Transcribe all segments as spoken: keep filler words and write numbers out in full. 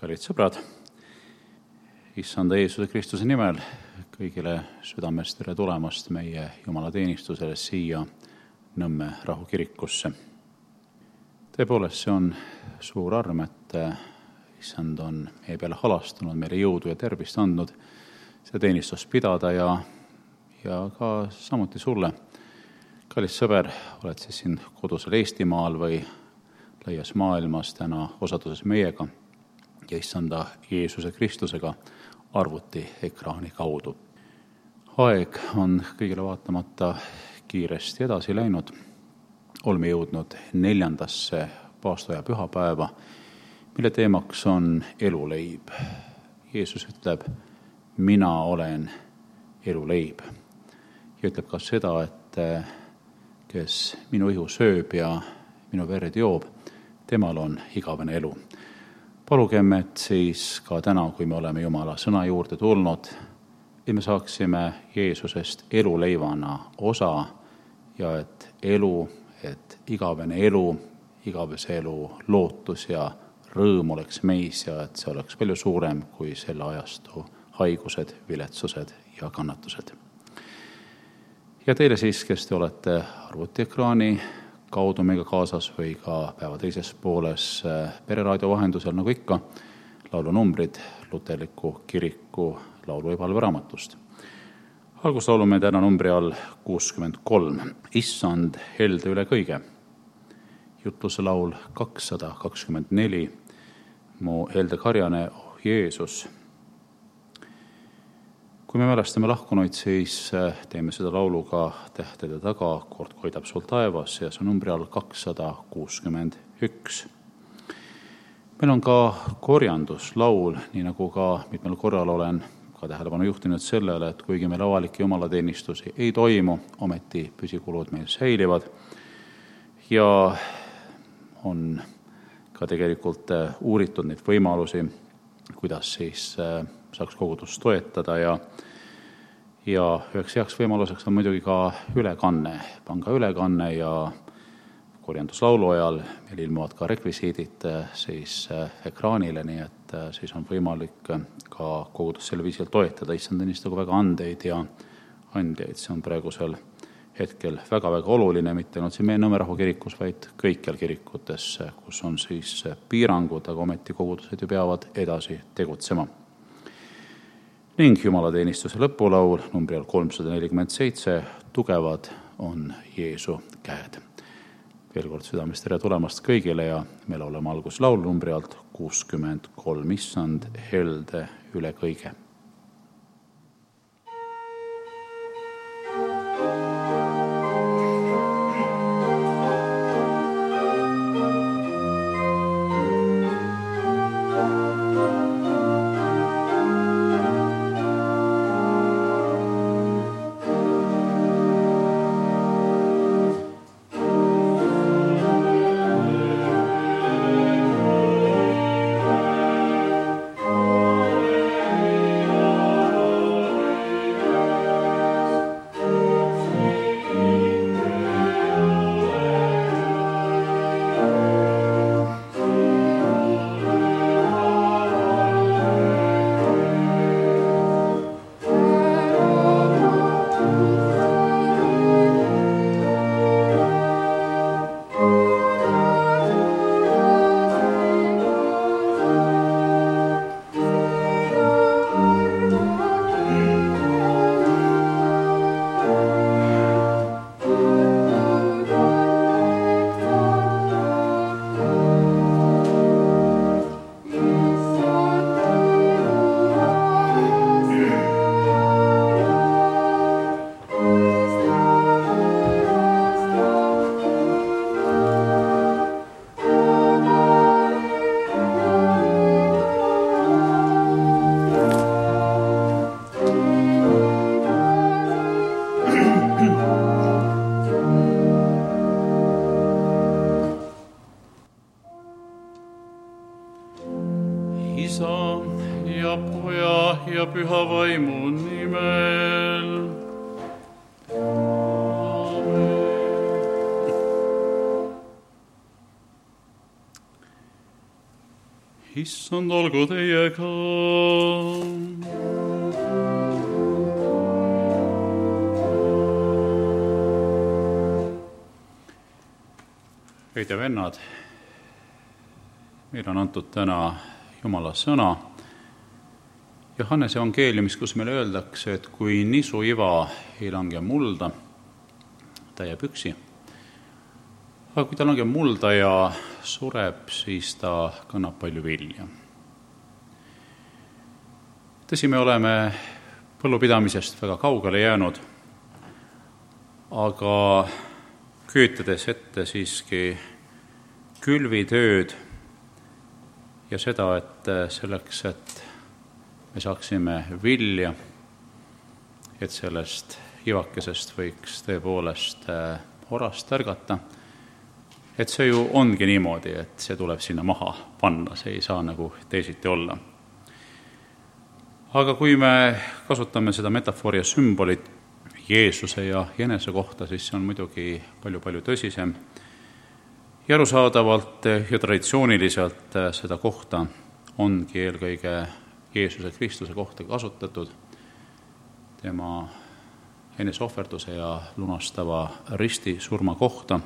kallid sõbrad, Issanda Jeesuse Kristuse nimel kõigile südamest tere tulemast meie jumalateenistusele siia Nõmme rahukirikusse. Tõepoolest, see on suur arm, et Issand on meie peale halastunud, meile jõudu ja tervist andnud seda teenistust pidada ja, ja ka samuti sulle, kallis sõber, oled siis siin kodusel Eestimaal või laias maailmas täna osaduses meiega ja Issanda Jeesuse Kristusega arvuti ekraani kaudu. Aeg on kõigile vaatamata kiiresti edasi läinud. Oleme jõudnud neljandasse paastoja pühapäeva, mille teemaks on eluleib. Jeesus ütleb, mina olen eluleib. Ja ütleb ka seda, et kes minu ihu sööb ja minu verd joob, temal on igavene elu. Palugem, et siis ka täna, kui me oleme Jumala sõna juurde tulnud, et me saaksime Jeesusest eluleivana osa ja et elu, et igavene elu, igavese elu lootus ja rõõm oleks meis ja et see oleks palju suurem kui selle ajastu haigused, viletsused ja kannatused. Ja teile siis, kes te olete arvutiekraani kaudu meiga kaasas või ka päeva teises pooles pereraadio vahendusel, nagu ikka, laulunumbrid Luterliku kiriku laulu- ja palveraamatust. Alguslaulu me täna numbri all kuuskümmend kolm. Issand helde üle kõige. Jutluse laul kakssada kakskümmend neli. Mu helde karjane, oh Jeesus. Kui me mälestame lahkunuid, siis teeme seda lauluga tähtede taga, kord koidab sul taevas ja see numbri all kakssada kuuskümmend üks. Meil on ka korjanduslaul, nii nagu ka mitmel korral olen ka tähelepanu juhtinud sellele, et kuigi meil avalikke jumalateenistusi ei toimu, ometi püsikulud meil säilivad ja on ka tegelikult uuritud neid võimalusi, kuidas siis saaks kogudust toetada ja, ja üheks heaks võimaluseks on muidugi ka ülekanne, panga ülekanne ja korjanduslaulu ajal meil ilmuvad ka rekvisiidid siis ekraanile, nii et siis on võimalik ka kogudust sel viisil toetada. Issand õnnistagu väga andeid ja andjaid, see on praegusel hetkel väga-väga oluline, mitte ainult siin meie Nõmme rahukirikus, vaid kõikjal kirikutes, kus on siis piirangud, aga ometi kogudused ju peavad edasi tegutsema. Ning jumalateenistuse lõpulaul numbri all kolmsada nelikümmend seitse, tugevad on Jeesu käed. Veel kord südamest tere tulemast kõigile ja me laulame alguslaulu numbri alt kuuskümmend kolm, Issand helde üle kõige. Isa ja Poja ja Püha Vaimu nimel. Aamen. issand olgu teiega. Õide vennad, meil on antud täna Jumala sõna Johannese evangeeliumis, kus meile öeldakse, et kui nisuiva ei lange mulda, ta jääb üksi. Aga kui ta langeb mulda ja sureb, siis ta kannab palju vilja. Tõsi, me oleme põllupidamisest väga kaugele jäänud, aga küütades ette siiski külvitööd ja seda, et selleks, et me saaksime vilja, et sellest ivakesest võiks tõepoolest orast ärgata, et see ju ongi niimoodi, et see tuleb sinna maha panna, see ei saa nagu teisiti olla. Aga kui me kasutame seda metafoori ja sümbolit Jeesuse ja Jenese kohta, siis see on muidugi palju-palju tõsisem. Ja arusaadavalt ja traditsiooniliselt seda kohta ongi eelkõige Jeesuse Kristuse kohta kasutatud, tema eneseohverduse ja lunastava risti surma kohta.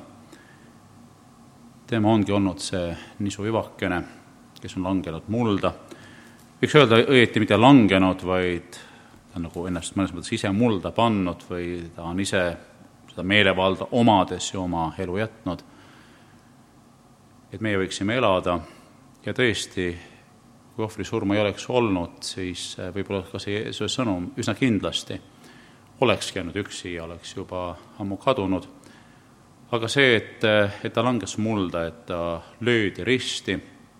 Tema ongi olnud see nisuivakene, kes on langenud mulda. Võiks öelda õieti mitte langenud, vaid ta on nagu ennast mõnes mõttes ise mulda pannud või ta on ise seda meelevalda omades ja oma elu jätnud. Et meie võiksime elada ja tõesti, kui ohvri surma ei oleks olnud, siis võib-olla ka see Jeesuse sõnum üsna kindlasti oleks jäänud üksi ja oleks juba ammu kadunud. Aga see, et, et ta langes mulda, et ta löödi risti,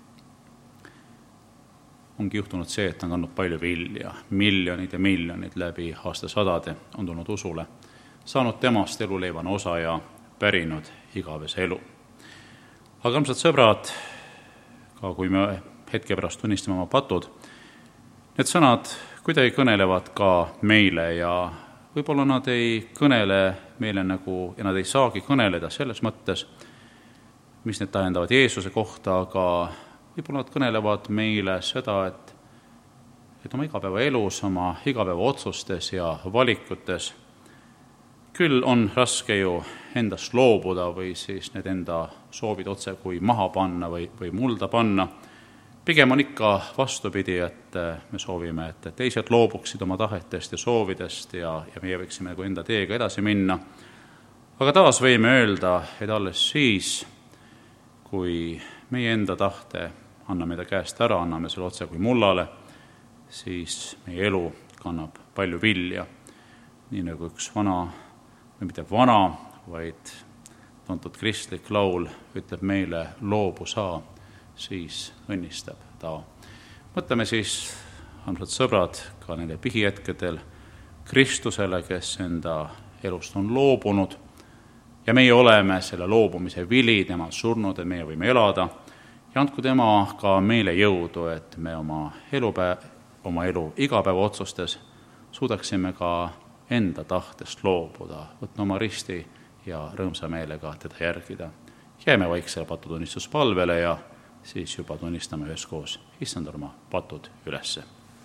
ongi juhtunud see, et ta on kandnud palju vilja, miljonid ja miljonid läbi aastasadade on tulnud usule, saanud temast eluleivane osa ja pärinud igavese elu. Aga armsad sõbrad, ka kui me hetke pärast tunnistame oma patud, need sõnad kuidagi kõnelevad ka meile ja võib-olla nad ei kõnele meile nagu, ja nad ei saagi kõneleda selles mõttes, mis need tähendavad Jeesuse kohta, aga võib-olla nad kõnelevad meile seda, et, et oma igapäeva elus, oma igapäeva otsustes ja valikutes küll on raske ju endast loobuda või siis need enda soovid otse kui maha panna või, või mulda panna. Pigem on ikka vastupidi, et me soovime, et teised loobuksid oma tahetest ja soovidest ja, ja meie võiksime nagu enda teega edasi minna. Aga taas võime öelda, et alles siis, kui meie enda tahte anname ta käest ära, anname selle otse kui mullale, siis meie elu kannab palju vilja. Nii nagu üks vana, või mitte vana, vaid tuntud kristlik laul ütleb meile loobu saa, siis õnnistab ta. Mõtleme siis, armsad sõbrad, ka nende pihihetkedel Kristusele, kes enda elust on loobunud ja meie oleme selle loobumise vili, tema surnud, et meie võime elada ja andku tema ka meile jõudu, et me oma elupäev, oma elu igapäeva otsustes suudaksime ka enda tahtest loobuda, võtna oma risti ja rõõmsa meelega teda järgida. Jääme vaiksele patutunnistuspalvele ja siis juba tunnistame üheskoos issand oma patud ülesse.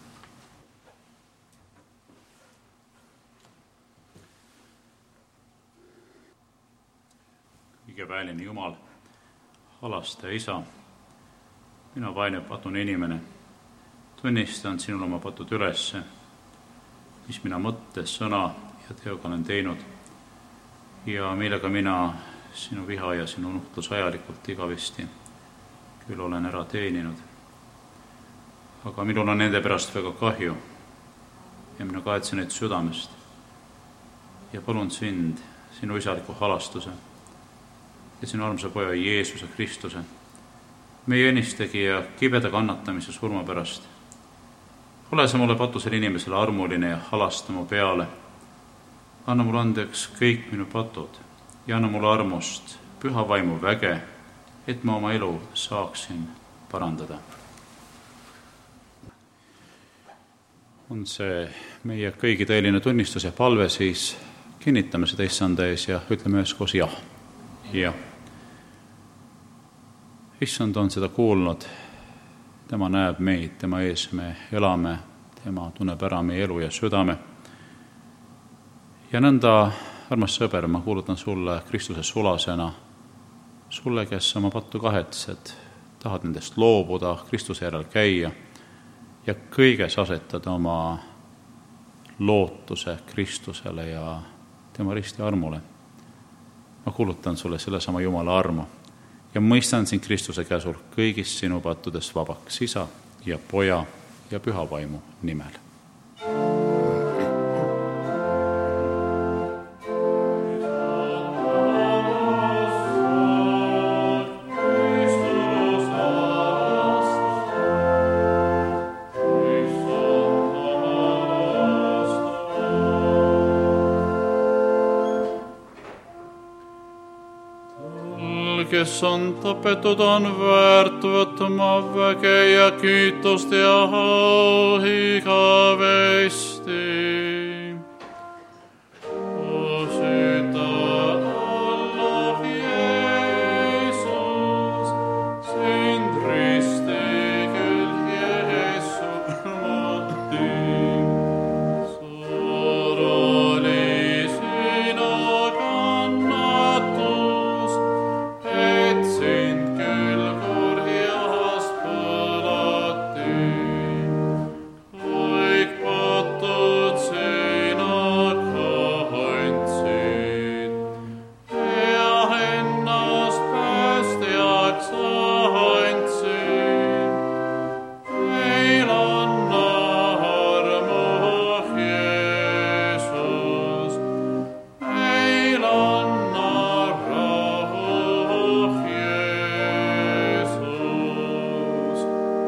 Kõigeväeline Jumal, alastaja isa, mina vaene patune inimene, tunnistan sinul oma patud ülesse, mis mina mõttes, sõna ja teoga olen teinud ja millega mina sinu viha ja sinu nuhtlus ajalikult igavesti küll olen ära teeninud. Aga minul on nende pärast väga kahju ja mina kahetsen neid südamest ja palun sind, sinu isaliku halastuse ja sinu armsa poja Jeesuse Kristuse, meie õnnistegija kibeda kannatamise surma pärast. Ole sa mulle patusel inimesele armuline ja halasta mu peale. Anna mulle andeks kõik minu patud ja anna mulle armust püha vaimu väge, et ma oma elu saaksin parandada. On see meie kõigi tõeline tunnistus ja palve, siis kinnitame seda issanda ees ja ütleme üheskoos jah. Jah. Issand on seda kuulnud tema näeb meid, tema ees me elame, tema tunneb ära meie elu ja südame. Ja nõnda, armas sõber, ma kuulutan sulle Kristuse sulasena, sulle, kes oma pattu kahetsed, tahad nendest loobuda, Kristuse järel käia ja kõiges asetada oma lootuse Kristusele ja tema risti armule. Ma kuulutan sulle sellesama Jumala armu ja mõistan sind Kristuse käsul kõigist sinu pattudest vabaks Isa ja Poja ja Püha Vaimu nimel. Kes on tapetud, on väärt võtma väge ja kiitust ja igavesti. Süda Allah, Jeesus, sind risti küll Jeesus mati. Suur oli sina kannatus, et sind küll kurjast põlati. Kõik patud sina kandsid ja ennast päästjaks andsid. Meil anna armu, Jeesus, meil anna rahu, Jeesus.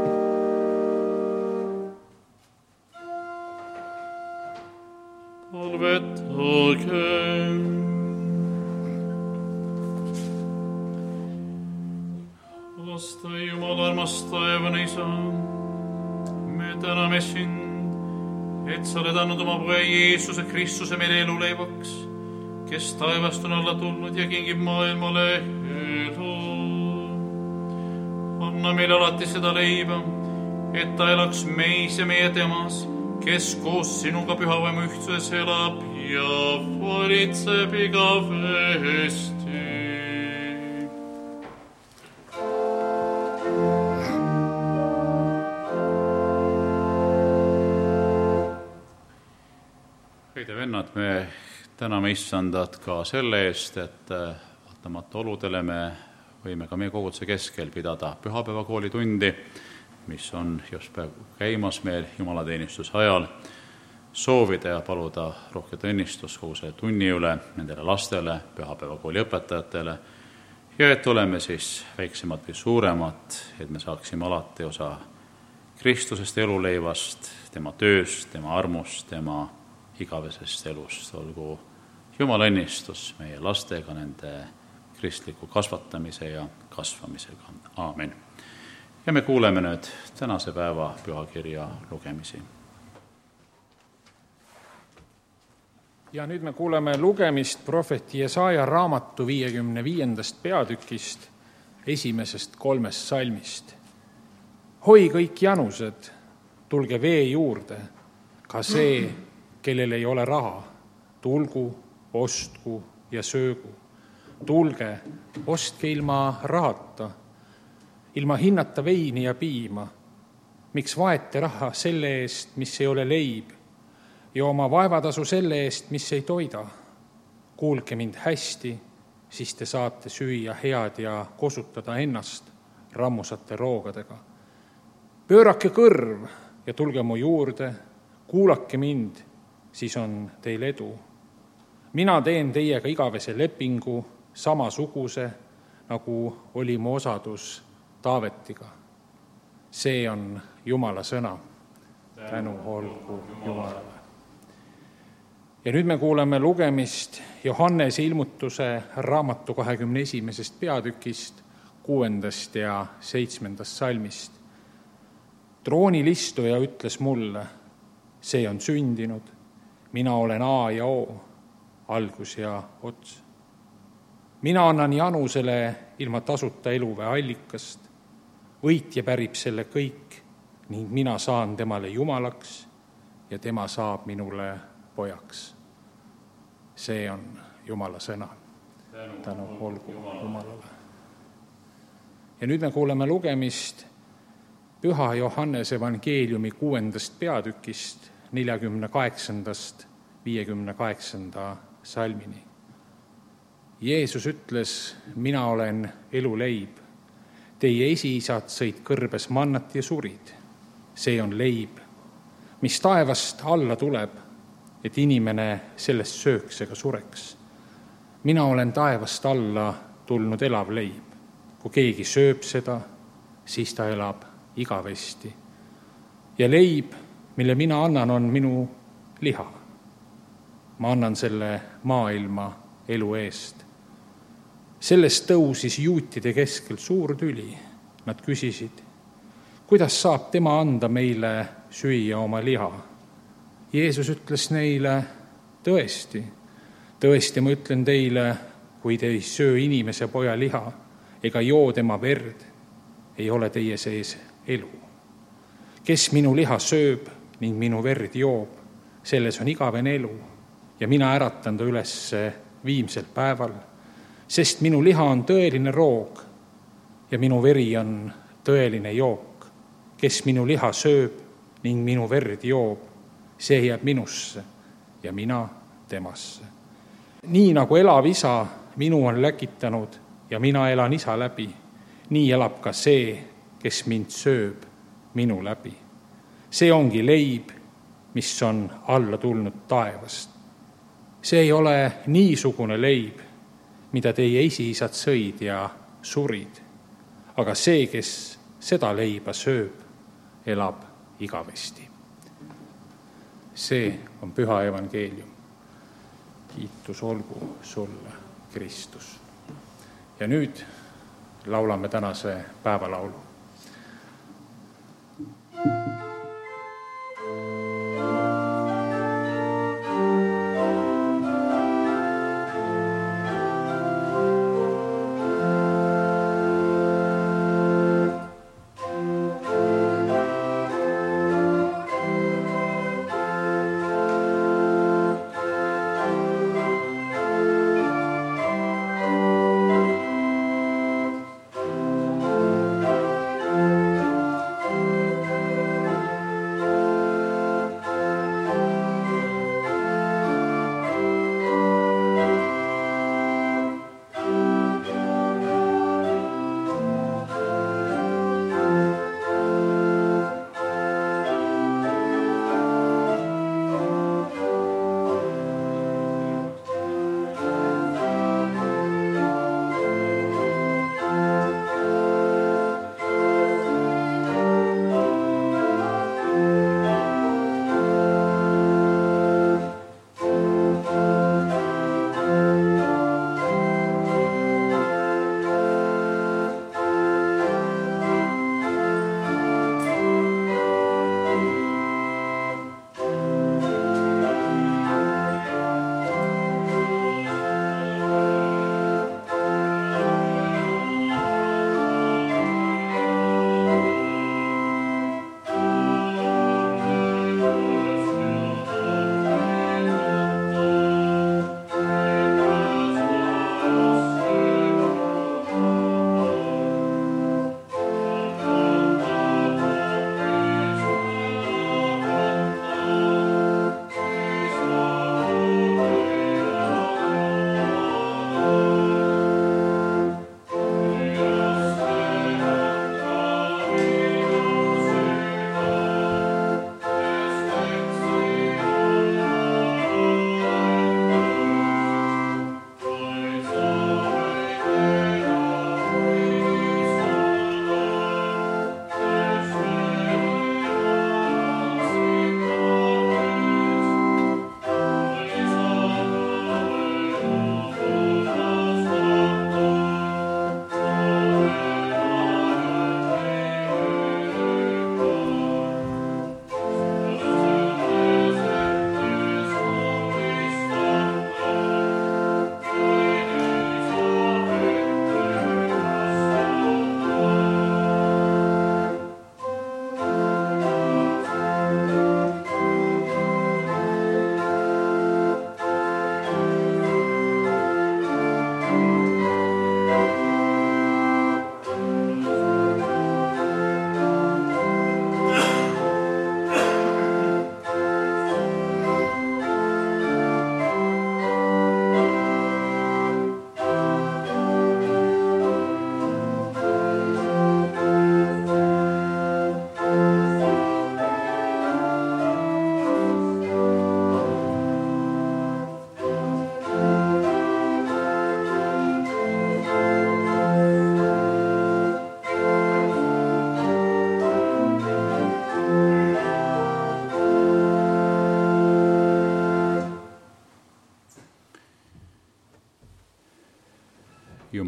Palvetagem. Vasta Jumala armas taevane Isa, me täname sind, et sa oled andnud oma poja Jeesuse Kristuse meile eluleivaks, kes taevast on alla tulnud ja kingib maailmale elu. Anna meile alati seda leiba, et ta elaks meis ja meie temas, kes koos sinuga Püha Vaimu ühtsuses elab ja valitseb igavesti. Õide vennad, me täname Issandat ka selle eest, et vaatamata oludele me võime ka meie koguduse keskel pidada pühapäevakooli tundi, mis on just praegu käimas meil jumalateenistuse ajal, soovida ja paluda rohket õnnistust kogu selle tunni üle nendele lastele, pühapäevakooli õpetajatele ja et oleme siis väiksemad või suuremad, et me saaksime alati osa Kristusest eluleivast, tema tööst, tema armust, tema igavesest elust. Olgu Jumala õnnistus meie lastega, nende kristliku kasvatamise ja kasvamisega. Aamen. Ja me kuuleme nüüd tänase päeva pühakirja lugemisi. Ja nüüd me kuuleme lugemist prohvet Jesaja raamatu viiekümne viiendast peatükist, esimesest kolmest salmist. Hoi kõik janused, tulge vee juurde, ka see, kellel ei ole raha, tulgu, ostku ja söögu. Tulge, ostke ilma rahata, ilma hinnata veini ja piima. Miks vaete raha selle eest, mis ei ole leib, ja oma vaevatasu selle eest, mis ei toida? Kuulge mind hästi, siis te saate süüa head ja kosutada ennast rammusate roogadega. Pöörake kõrv ja tulge mu juurde, kuulake mind, siis on teil edu. Mina teen teiega igavese lepingu, samasuguse, nagu oli mu osadus Taavetiga. See on Jumala sõna. Tänu olgu Jumalale. Ja nüüd me kuuleme lugemist Johannese ilmutuse raamatu kahekümne esimesest peatükist, kuuendast ja seitsmendast salmist. Troonil istuja ütles mulle, see on sündinud, mina olen A ja O, algus ja ots. Mina annan Janusele ilma tasuta eluväe allikast. võitja pärib selle kõik ning mina saan temale jumalaks ja tema saab minule pojaks. See on Jumala sõna. Tänu olgu Jumalale. Ja nüüd me kuuleme lugemist Püha Johannese evangeeliumi kuuendast peatükist neljakümne kaheksandast viiekümne kaheksanda salmini. Jeesus ütles, mina olen eluleib. Teie esiisad sõid kõrbes mannat ja surid. See on leib, mis taevast alla tuleb, et inimene sellest sööks ega sureks. Mina olen taevast alla tulnud elav leib. Kui keegi sööb seda, siis ta elab igavesti. Ja leib, mille mina annan, on minu liha. Ma annan selle maailma elu eest. Sellest tõusis juutide keskel suur tüli. Nad küsisid, kuidas saab tema anda meile süüa oma liha? Jeesus ütles neile, tõesti, tõesti ma ütlen teile, kui te ei söö inimese poja liha ega joo tema verd, ei ole teie sees elu. Kes minu liha sööb ning minu verd joob, selles on igavene elu ja mina äratan ta üles viimsel päeval, sest minu liha on tõeline roog ja minu veri on tõeline jook. Kes minu liha sööb ning minu verd joob, see jääb minusse ja mina temasse. Nii nagu elav isa minu on läkitanud ja mina elan isa läbi, nii elab ka see, kes mind sööb minu läbi. See ongi leib, mis on alla tulnud taevast. See ei ole niisugune leib, mida teie esiisad sõid ja surid, aga see, kes seda leiba sööb, elab igavesti. See on Püha evangeelium. Kiitus olgu sulle, Kristus. Ja nüüd laulame tänase päevalaulu.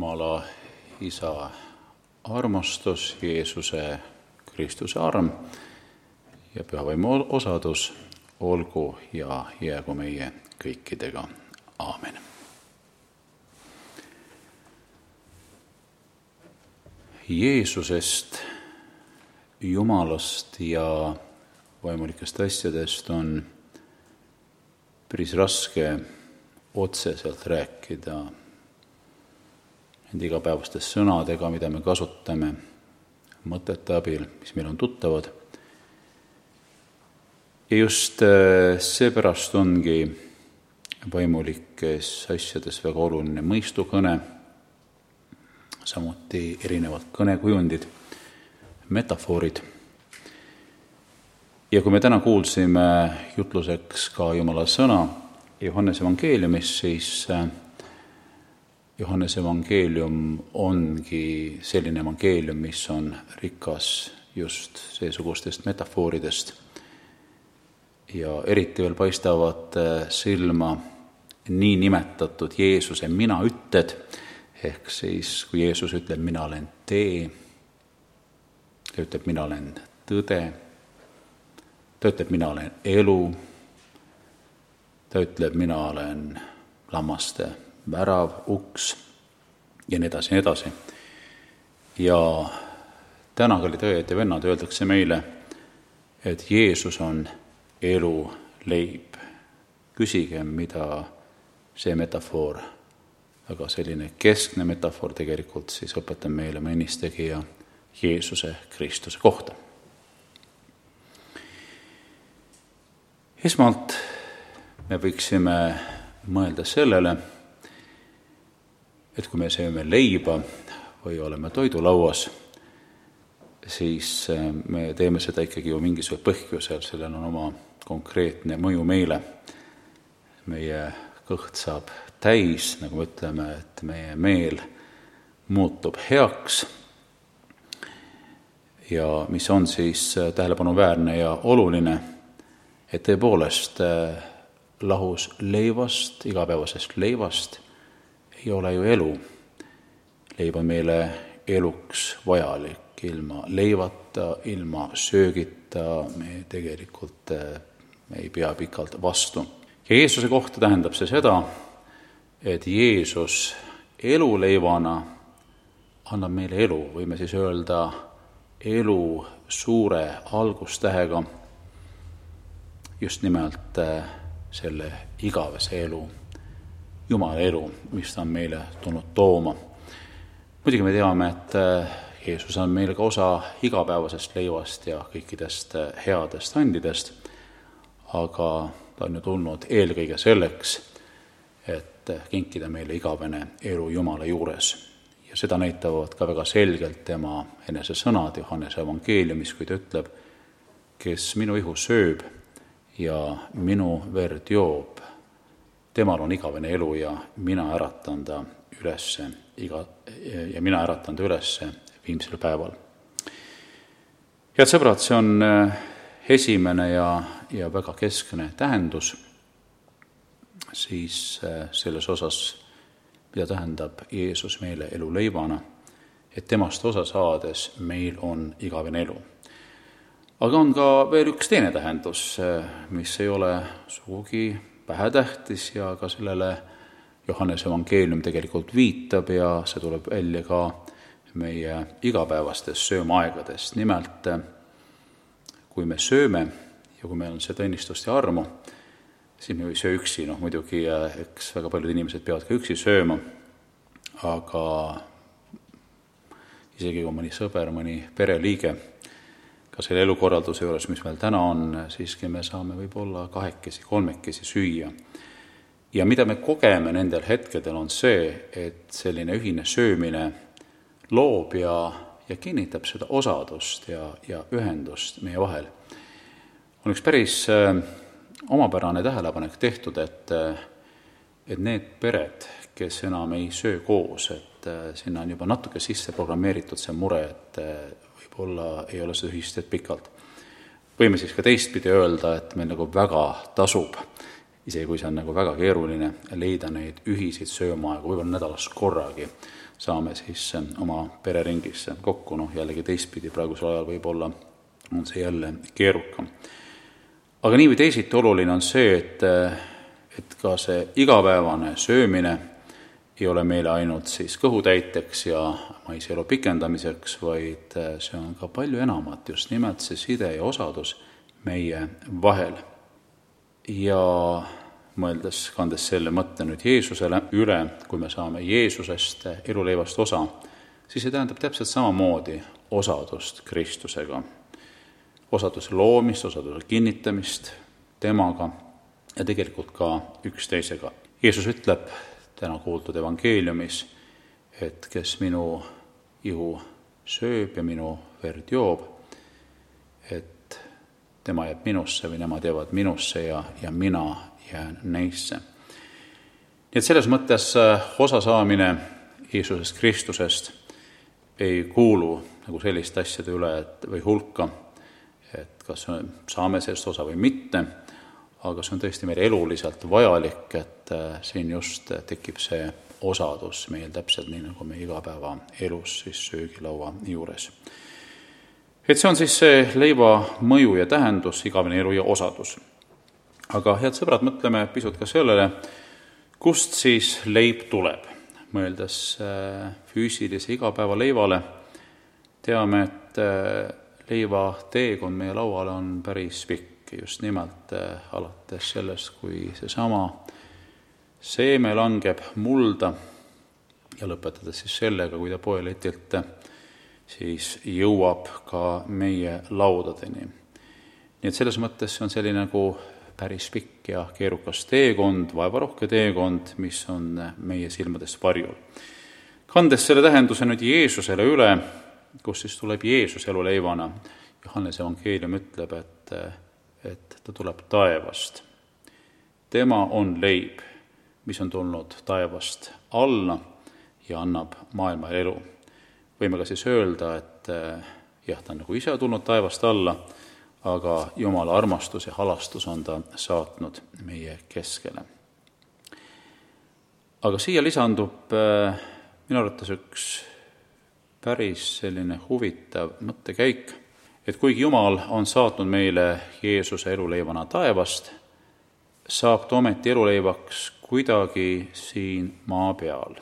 Jumala Isa armastus, Jeesuse Kristuse arm ja püha vaimu osadus olgu ja jäägu meie kõikidega. Aamen. Jeesusest, Jumalast ja vaimulikest asjadest on päris raske otseselt rääkida nende igapäevastest sõnadega, mida me kasutame mõtete abil, mis meil on tuttavad. Ja just seepärast ongi vaimulikes asjades väga oluline mõistukõne, samuti erinevad kõnekujundid, metafoorid. Ja kui me täna kuulsime jutluseks ka Jumala sõna Johannese evangeeliumis, siis Johannese evangeelium ongi selline evangeelium, mis on rikas just seesugustest metafooridest. Ja eriti veel paistavad silma nii nimetatud Jeesuse mina ütted, ehk siis kui Jeesus ütleb, mina olen tee, ta ütleb, mina olen tõde, ta ütleb, mina olen elu, ta ütleb, mina olen lammaste värav, uks ja nii edasi, nii edasi. Ja täna, kallid õed ja vennad, öeldakse meile, et Jeesus on elu leib. Küsige, mida see metafoor, aga selline keskne metafoor tegelikult siis õpetab meile mõnistegija Jeesuse Kristuse kohta. Esmalt me võiksime mõelda sellele, et kui me sööme leiba või oleme toidulauas, siis me teeme seda ikkagi ju mingisugusel põhjusel, sellel on oma konkreetne mõju meile. Meie kõht saab täis, nagu me ütleme, et meie meel muutub heaks. Ja mis on siis tähelepanuväärne ja oluline, et tõepoolest lahus leivast, igapäevasest leivast ei ole ju elu. Leib on meile eluks vajalik. Ilma leivata, ilma söögita me tegelikult me ei pea pikalt vastu. Ja Jeesuse kohta tähendab see seda, et Jeesus eluleivana annab meile elu, võime siis öelda elu suure algustähega, just nimelt selle igavese elu, Jumala elu, mis ta on meile tulnud tooma. Muidugi me teame, et Jeesus on meile ka osa igapäevasest leivast ja kõikidest headest andidest, aga ta on ju tulnud eelkõige selleks, et kinkida meile igavene elu Jumala juures. Ja seda näitavad ka väga selgelt tema enese sõnad Johannese evangeeliumis, kui ta ütleb, kes minu ihu sööb ja minu verd joob, temal on igavene elu ja mina äratan ta ülesse, iga, ja mina äratan ta ülesse viimsel päeval. Head sõbrad, see on esimene ja, ja väga keskne tähendus siis selles osas, mida tähendab Jeesus meile eluleivana, et temast osa saades meil on igavene elu. Aga on ka veel üks teine tähendus, mis ei ole sugugi vähetähtis ja ka sellele Johannese evangeelium tegelikult viitab ja see tuleb välja ka meie igapäevastest söömaaegadest. Nimelt, kui me sööme ja kui meil on see tõnnistust ja armu, siis me ei söö üksi, noh muidugi eks väga paljud inimesed peavad ka üksi sööma, aga isegi kui mõni sõber, mõni pereliige, ka selle elukorralduse juures, mis meil täna on, siiski me saame võib-olla kahekesi, kolmekesi süüa. Ja mida me kogeme nendel hetkedel on see, et selline ühine söömine loob ja, ja kinnitab seda osadust ja, ja ühendust meie vahel. On üks päris äh, omapärane tähelepanek tehtud, et, et need pered, kes enam ei söö koos, et äh, sinna on juba natuke sisse programmeeritud see mure, et äh, võib-olla ei ole see ühistet pikalt. Võime siis ka teistpidi öelda, et meil nagu väga tasub isegi kui see on nagu väga keeruline leida neid ühiseid söömaaegu, võib-olla nädalas korragi saame siis oma pereringisse kokku, noh jällegi teistpidi praegusel ajal võib-olla on see jälle keerukam. Aga nii või teisiti oluline on see, et, et ka see igapäevane söömine ei ole meile ainult siis kõhutäiteks ja maise elu pikendamiseks, vaid see on ka palju enamat, just nimelt see side ja osadus meie vahel. Ja mõeldes, kandes selle mõtte nüüd Jeesusele üle, kui me saame Jeesusest eluleivast osa, siis see tähendab täpselt samamoodi osadust Kristusega. Osaduse loomist, osaduse kinnitamist temaga ja tegelikult ka üksteisega. Jeesus ütleb täna kuuldud evangeeliumis, et kes minu ihu sööb ja minu verd joob, et tema jääb minusse või nemad jäävad minusse ja, ja mina jään neisse. Nii et selles mõttes osa saamine Jeesusest Kristusest ei kuulu nagu sellist asjade üle et, või hulka, et kas saame sellest osa või mitte, aga see on tõesti meil eluliselt vajalik, et siin just tekib see osadus meil täpselt nii, nagu me igapäeva elus siis söögilaua juures. Et see on siis see leiva mõju ja tähendus, igavene elu ja osadus. Aga head sõbrad, mõtleme pisut ka sellele, kust siis leib tuleb. Mõeldes füüsilise igapäeva leivale, teame, et leiva teekond meie lauale on päris pikk. Just nimelt alates sellest, kui seesama seeme langeb mulda ja lõpetades siis sellega, kui ta poeletilt siis jõuab ka meie laudadeni. Nii et selles mõttes see on selline nagu päris pikk ja keerukas teekond, vaevarohke teekond, mis on meie silmadest varjul. Kandes selle tähenduse nüüd Jeesusele üle, kus siis tuleb Jeesus eluleivana, Johannese evangeelium ütleb, et et ta tuleb taevast. Tema on leib, mis on tulnud taevast alla ja annab maailma elu. Võime ka siis öelda, et jah, ta on nagu ise tulnud taevast alla, aga Jumala armastus ja halastus on ta saatnud meie keskele. Aga siia lisandub minu arvates üks päris selline huvitav mõttekäik, et kuigi Jumal on saatnud meile Jeesuse eluleivana taevast, saab ta ometi eluleivaks kuidagi siin maa peal.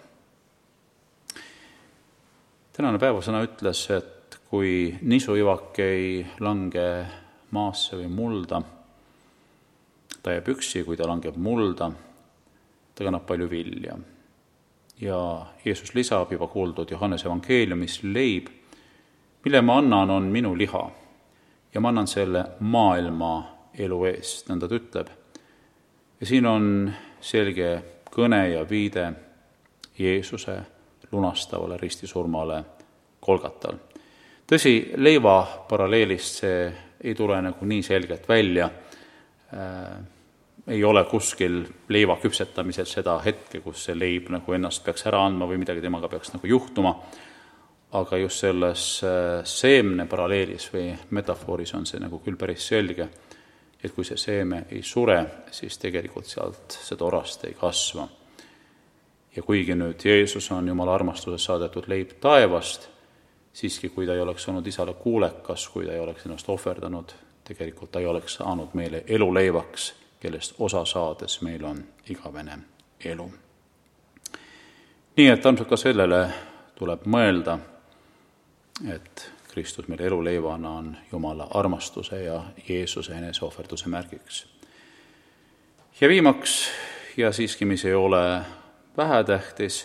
Tänane päevasõna ütles, et kui nisuivak ei lange maasse või mulda, ta jääb üksi, kui ta langeb mulda, ta kannab palju vilja. Ja Jeesus lisab juba kuuldud Johannese evangeeliumis leib, mille ma annan, on minu liha ja ma annan selle maailma elu eest, nõnda ta ütleb. Ja siin on selge kõne ja viide Jeesuse lunastavale ristisurmale Golgatal. Tõsi, leiva paralleelist see ei tule nagu nii selgelt välja, äh, ei ole kuskil leiva küpsetamisel seda hetke, kus see leib nagu ennast peaks ära andma või midagi temaga peaks nagu juhtuma, aga just selles seemne paralleelis või metafooris on see nagu küll päris selge, et kui see seeme ei sure, siis tegelikult sealt seda orast ei kasva. Ja kuigi nüüd Jeesus on Jumala armastuses saadetud leib taevast, siiski kui ta ei oleks olnud isale kuulekas, kui ta ei oleks ennast ohverdanud, tegelikult ta ei oleks saanud meile eluleivaks, kellest osa saades meil on igavene elu. Nii et ilmselt ka sellele tuleb mõelda, et Kristus meile eluleivana on Jumala armastuse ja Jeesuse eneseohverduse märgiks. Ja viimaks, ja siiski mis ei ole vähetähtis,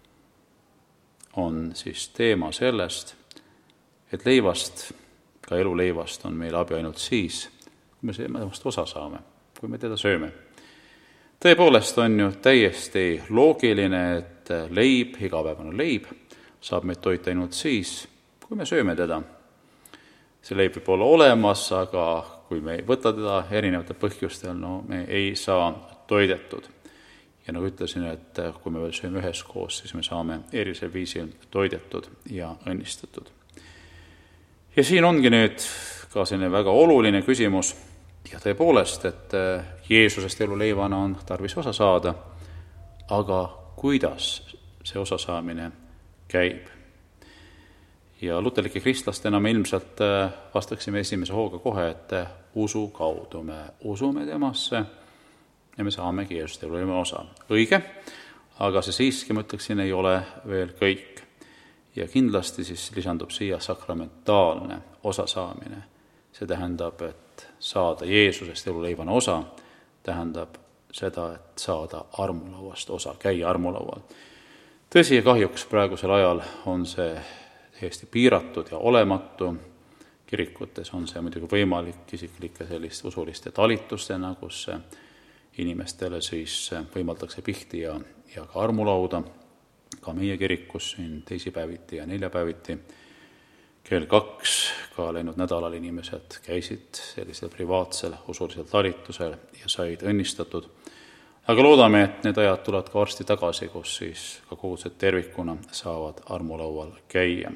on siis teema sellest, et leivast, ka eluleivast on meil abi ainult siis, kui me temast osa saame, kui me teda sööme. Tõepoolest on ju täiesti loogiline, et leib, igapäevane leib, saab meid toita ainult siis, kui me sööme teda. See leib võib olla olemas, aga kui me ei võta teda erinevatel põhjustel, no me ei saa toidetud. Ja nagu ütlesin, et kui me veel sööme üheskoos, siis me saame erilisel viisil toidetud ja õnnistatud. Ja siin ongi nüüd ka selline väga oluline küsimus, ja tõepoolest, et Jeesusest eluleivana on tarvis osa saada, aga kuidas see osasaamine käib? Ja luterlike kristlastena me ilmselt vastaksime esimese hooga kohe, et usu kaudu me usume temasse ja me saamegi Jeesust eluleivana osa. Õige, aga see siiski, ma ütleksin, ei ole veel kõik. Ja kindlasti siis lisandub siia sakramentaalne osasaamine. See tähendab, et saada Jeesusest eluleivana osa, tähendab seda, et saada armulauast osa, käia armulaual. Tõsi ja kahjuks praegusel ajal on see täiesti piiratud ja olematu. Kirikutes on see muidugi võimalik isiklike selliste usuliste talitustena, kus inimestele siis võimaldatakse pihti ja, ja ka armulauda. Ka meie kirikus siin teisipäeviti ja neljapäeviti kell kaks ka läinud nädalal inimesed käisid sellisel privaatsel usulisel talitusel ja said õnnistatud. Aga loodame, et need ajad tulevad ka varsti tagasi, kus siis ka kogudused tervikuna saavad armulaual käia.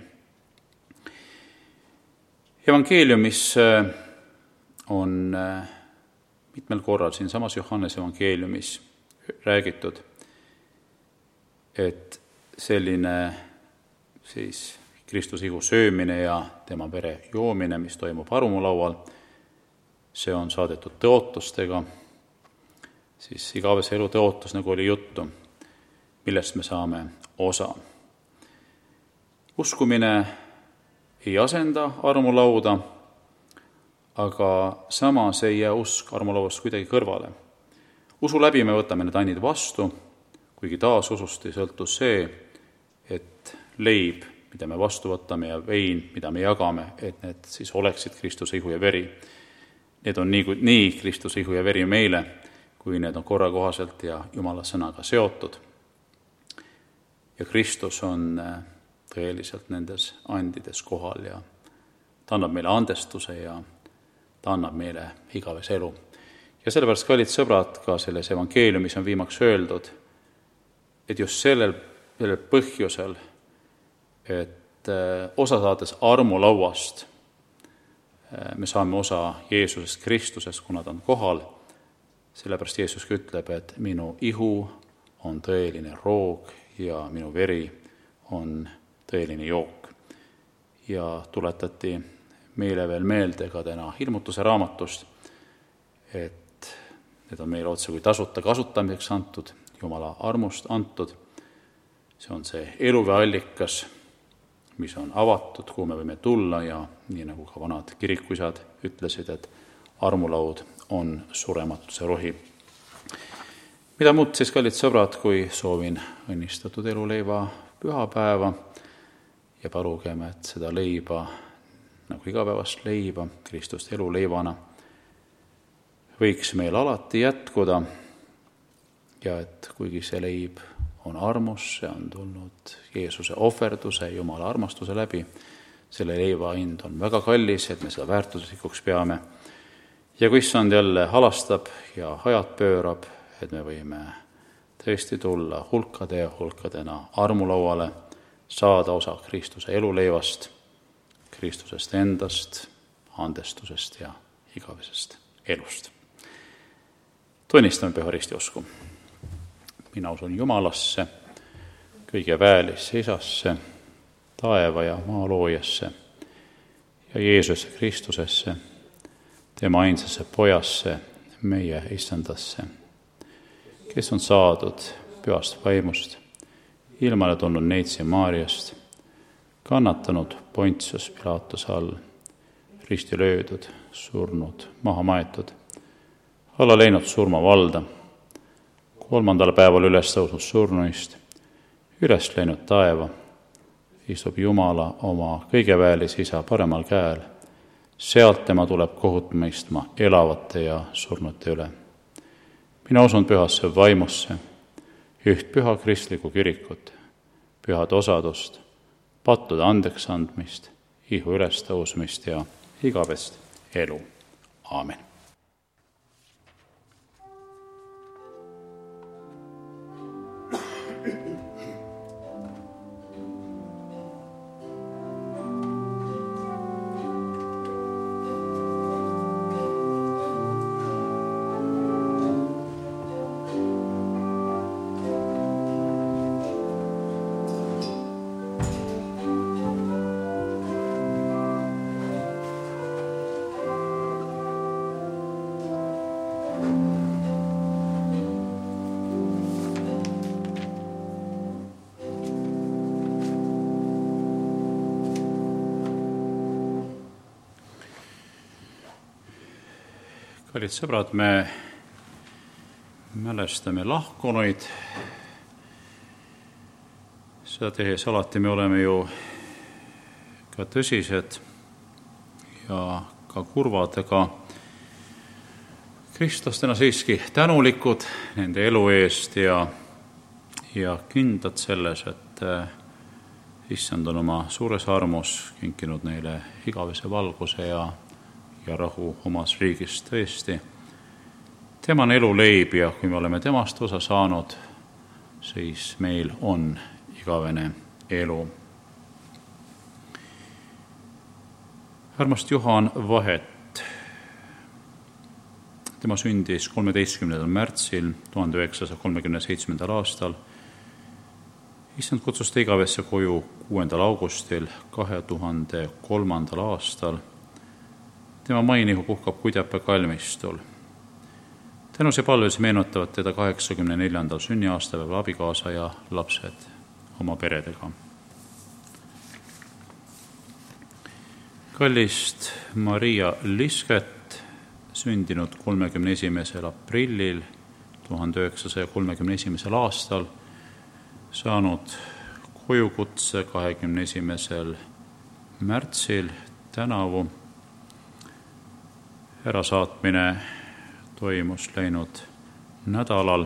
Evangeeliumis on mitmel korral siin samas Johannese evangeeliumis räägitud, et selline siis Kristuse ihu söömine ja tema vere joomine, mis toimub armulaual, see on saadetud tõotustega, siis igavese elu tõotus, nagu oli juttu, millest me saame osa. Uskumine ei asenda armulauda, aga samas ei jää usk armulauast kuidagi kõrvale. Usu läbi me võtame need ainid vastu, kuigi taas usust ei sõltu see, et leib, mida me vastu võtame ja vein, mida me jagame, et need siis oleksid Kristuse ihu ja veri. Need on nii, nii Kristuse ihu ja veri meile, kui need on korrakohaselt ja Jumala sõnaga seotud. Ja Kristus on tõeliselt nendes andides kohal ja ta annab meile andestuse ja ta annab meile igavese elu. Ja sellepärast, kallid sõbrad, ka selles evangeeliumis on viimaks öeldud, et just sellel, sellel põhjusel, et osa saades armulauast me saame osa Jeesusest Kristusest, kuna ta on kohal, sellepärast Jeesus ütleb, et minu ihu on tõeline roog ja minu veri on tõeline jook. Ja tuletati meile veel meelde ka täna ilmutuse raamatust, et need on meile otse kui tasuta kasutamiseks antud, Jumala armust antud. See on see eluvee allikas, mis on avatud, kuhu me võime tulla ja nii nagu ka vanad kirikuisad ütlesid, et armulaud on surematuse rohi. Mida muud siis, kallid sõbrad, kui soovin õnnistatud eluleiva pühapäeva ja palugeme, et seda leiba, nagu igapäevast leiba, Kristust eluleivana, võiks meil alati jätkuda ja et kuigi see leib on armus, see on tulnud Jeesuse ohverduse, Jumala armastuse läbi, selle leiva hind on väga kallis, et me seda väärtuslikuks peame. Ja kui issand jälle halastab ja ajad pöörab, et me võime tõesti tulla hulkade ja hulkadena armulauale, saada osa Kristuse eluleivast, Kristusest endast, andestusest ja igavesest elust. Tunnistame Püha Risti usku. Mina usun Jumalasse, kõige väelisse Isasse, taeva ja maa loojasse ja Jeesuse Kristusesse, tema ainsasse pojasse, meie issandasse, kes on saadud pühast vaimust, ilmale tulnud Neitsi Maariast, kannatanud Pontius Pilaatuse all, risti löödud, surnud, maha maetud, alla läinud surmavalda, kolmandal päeval üles tõusnud surnuist, üles läinud taeva, istub Jumala oma kõigeväelise Isa paremal käel, sealt tema tuleb kohut mõistma elavate ja surnute üle. Mina usun pühasse vaimusse, üht püha kristlikku kirikut, pühade osadust, pattude andeks andmist, ihu üles tõusmist ja igavest elu. Aamen. kallid sõbrad, me mälestame lahkunuid. Seda tehes alati me oleme ju ka tõsised ja ka kurvad, aga kristlastena siiski tänulikud nende elu eest ja, ja kindlad selles, et issand on oma suures armus kinkinud neile igavese valguse ja, ja rahu omas riigis tõesti. Tema on elu leib ja kui me oleme temast osa saanud, siis meil on igavene elu. Armast Juhan Vahet. Tema sündis kolmeteistkümnendal märtsil tuhande üheksasaja kolmekümne seitsmendal aastal. Issand kutsus ta igavesse koju kuuendal augustil kahe tuhande kolmandal aastal. Tema mainihu puhkab Kudjapää kalmistul. Tänus ja palves meenutavad teda kaheksakümne neljandal sünniaastapäeval abikaasa ja lapsed oma peredega. Kallist Maria Lisket, sündinud kolmekümne esimesel aprillil tuhande üheksasaja kolmekümne esimesel aastal, saanud kojukutse kahekümne esimesel märtsil tänavu. Ärasaatmine toimus läinud nädalal.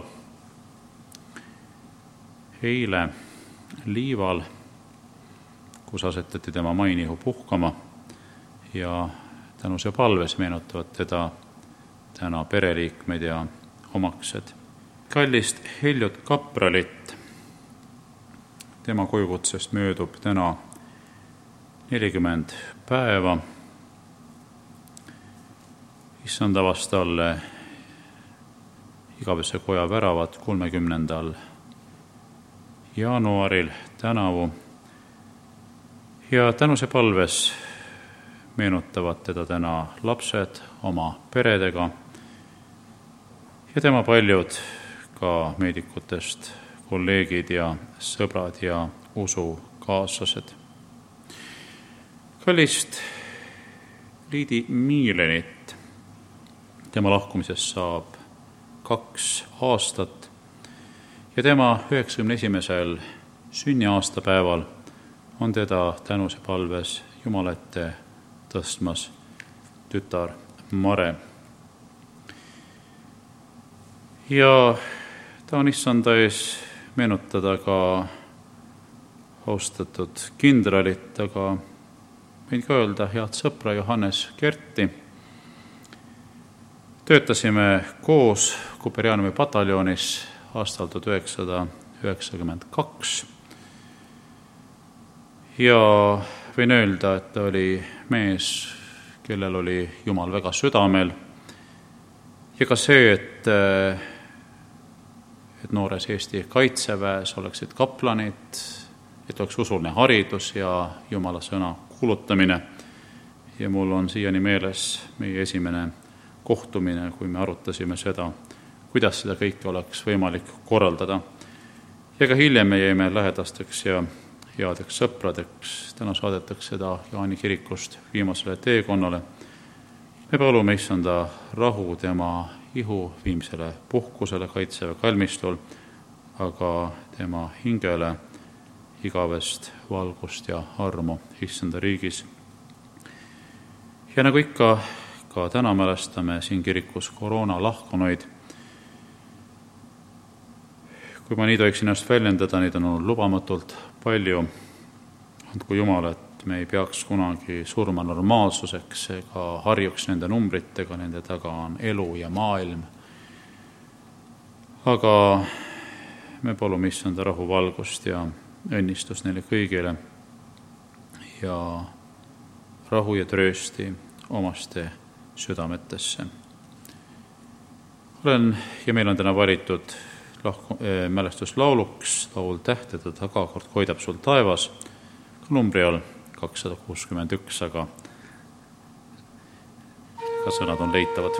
Eile Liival, kus asetati tema mainihu puhkama ja tänus ja palves meenutavad teda täna pereliikmed ja omaksed. Kallist Heljut Kapralit, tema kojukutsest möödub täna nelikümmend päeva. Issand avas talle igavese koja väravad kolmekümnendal jaanuaril tänavu ja tänuse palves meenutavad teda täna lapsed oma peredega ja tema paljud ka meedikutest kolleegid ja sõbrad ja usukaaslased. Kallist Liidi Miilenit, tema lahkumisest saab kaks aastat ja tema üheksakümne esimesel sünniaastapäeval on teda tänuse palves Jumala ette tõstmas tütar Mare. Ja ta on issanda ees meenutada ka austatud kindralit, aga võin ka öelda head sõpra Johannes Kerti. Töötasime koos Kuperjaanumi pataljonis aastal tuhat üheksasada üheksakümmend kaks ja võin öelda, et ta oli mees, kellel oli Jumal väga südamel ja ka see, et, et noores Eesti kaitseväes oleksid kaplanid, et oleks usuline haridus ja Jumala sõna kuulutamine. Ja mul on siiani meeles meie esimene kohtumine, kui me arutasime seda, kuidas seda kõike oleks võimalik korraldada. Ja ka hiljem me jäime lähedasteks ja headeks sõpradeks. Täna saadetakse seda Jaani kirikust viimasele teekonnale. Me palume issanda rahu tema ihu viimsele puhkusele kaitseväe kalmistul, aga tema hingele igavest valgust ja armu issanda riigis. Ja nagu ikka, ka täna mälestame siin kirikus koroona lahkunuid. Kui ma nii tohiksin ennast väljendada, neid on olnud lubamatult palju. Andku Jumal, et me ei peaks kunagi surma normaalsuseks ega harjuks nende numbritega, nende taga on elu ja maailm. Aga me palume issanda rahu valgust ja õnnistus neile kõigile ja rahu ja tröösti omaste südametesse. Olen ja meil on täna valitud lahku, äh, mälestuslauluks laul Tähtede taga, kord koidab sul taevas, numbri all kakssada kuuskümmend üks, aga ka sõnad on leitavad.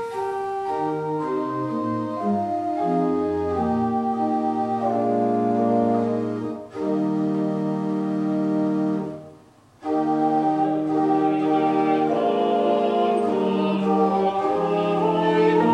Thank you.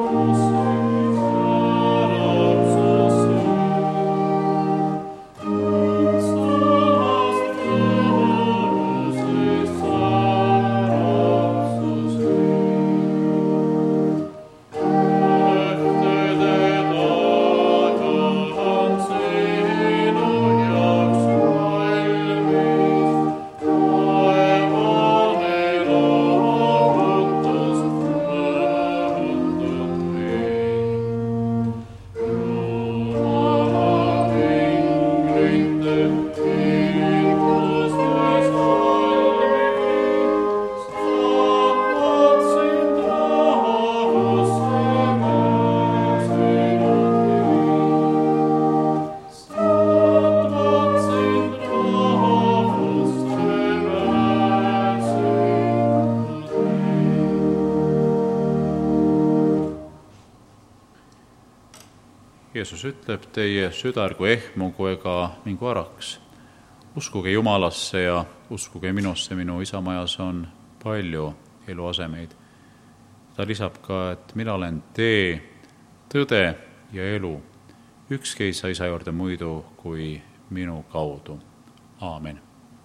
Jeesus ütleb, teie süda ärgu ehmugu ega mingu araks. Uskuge Jumalasse ja uskuge minusse, minu isa majas on palju eluasemeid. Ta lisab ka, et mina olen tee, tõde ja elu. Ükski ei saa isa juurde muidu kui minu kaudu. Aamen.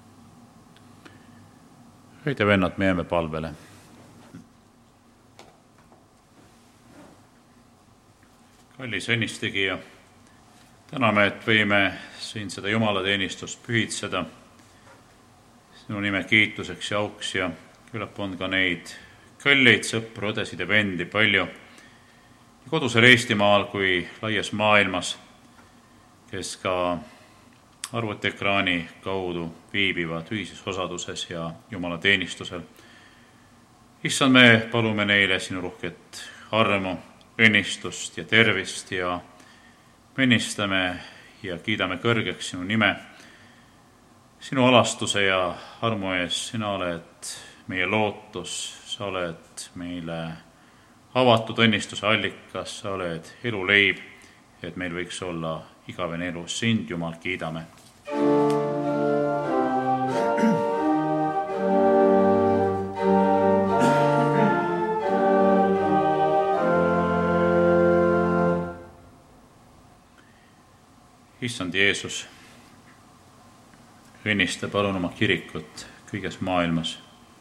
Õid ja vennad, me jääme palvele. Kallis õnnistegija, täname, et võime siin seda jumalateenistust pühitseda sinu nime kiituseks ja auks ja küllap on ka neid kõlleid sõpru, õdesid ja vendi palju nii kodusel Eestimaal kui laias maailmas, kes ka arvutiekraani kaudu viibivad ühises osaduses ja jumalateenistusel. Issand, me palume neile sinu ruhket armu, õnnistust ja tervist ja me õnnistame ja kiidame kõrgeks sinu nime, sinu alastuse ja armu ees. Sina oled meie lootus, sa oled meile avatud õnnistuse allikas, sa oled eluleib, et meil võiks olla igavene elu. Sind, Jumal, kiidame. Issand Jeesus, õnnista palun oma kirikut kõiges maailmas.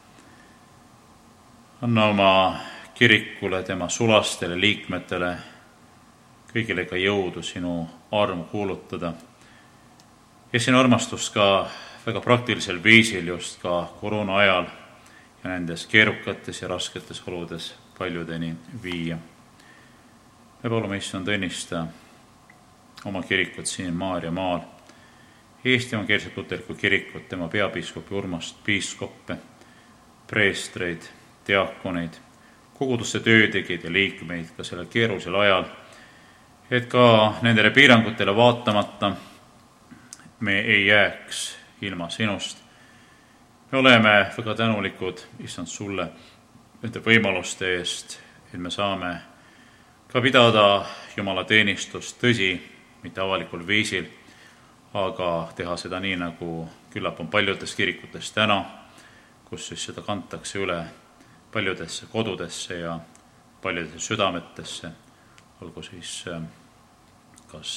Anna oma kirikule, tema sulastele liikmetele, kõigile ka jõudu sinu armu kuulutada ja sinu armastust ka väga praktilisel viisil just ka koroona ajal ja nendes keerukates ja rasketes oludes paljudeni viia. Me palume, issand, õnnista oma kirikut siin Maarja maal, Eesti evangeelset luterlikku kirikut, tema peapiiskopi Urmast, piiskoppe, preestreid, diaakoneid, koguduste töötegid ja liikmeid ka sellel keerulisel ajal, et ka nendele piirangutele vaatamata me ei jääks ilma sinust. Me oleme väga tänulikud, issand, sulle nende võimaluste eest, et me saame ka pidada jumalateenistust, tõsi, mitte avalikul viisil, aga teha seda nii, nagu küllap on paljudes kirikutes täna, kus siis seda kantakse üle paljudesse kodudesse ja paljudesse südametesse, olgu siis kas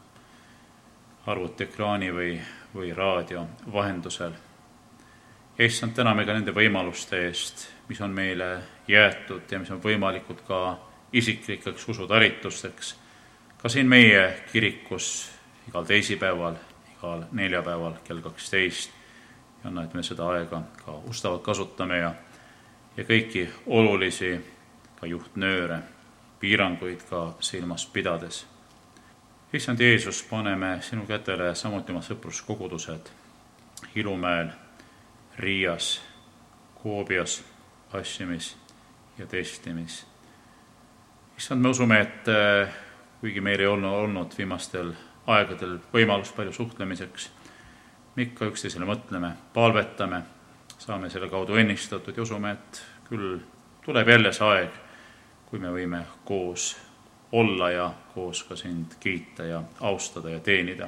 arvutiekraani või, või raadio vahendusel. Ja issand, täname ka nende võimaluste eest, mis on meile jäetud ja mis on võimalikud ka isiklikeks usutaritusteks, ka siin meie kirikus igal teisipäeval, igal neljapäeval kell kaksteist ja anna, et me seda aega ka ustavalt kasutame ja, ja kõiki olulisi ka juhtnööre, piiranguid ka silmas pidades. Issand Jeesus, paneme sinu kätele samuti oma sõpruskogudused Hilumäel, Riias, Koobias, Assimis ja Testimis. Issand, me usume, et kuigi meil ei olnud, olnud viimastel aegadel võimalus palju suhtlemiseks, me ikka üksteisele mõtleme, palvetame, saame selle kaudu õnnistatud ja usume, et küll tuleb jälle see aeg, kui me võime koos olla ja koos ka sind kiita ja austada ja teenida.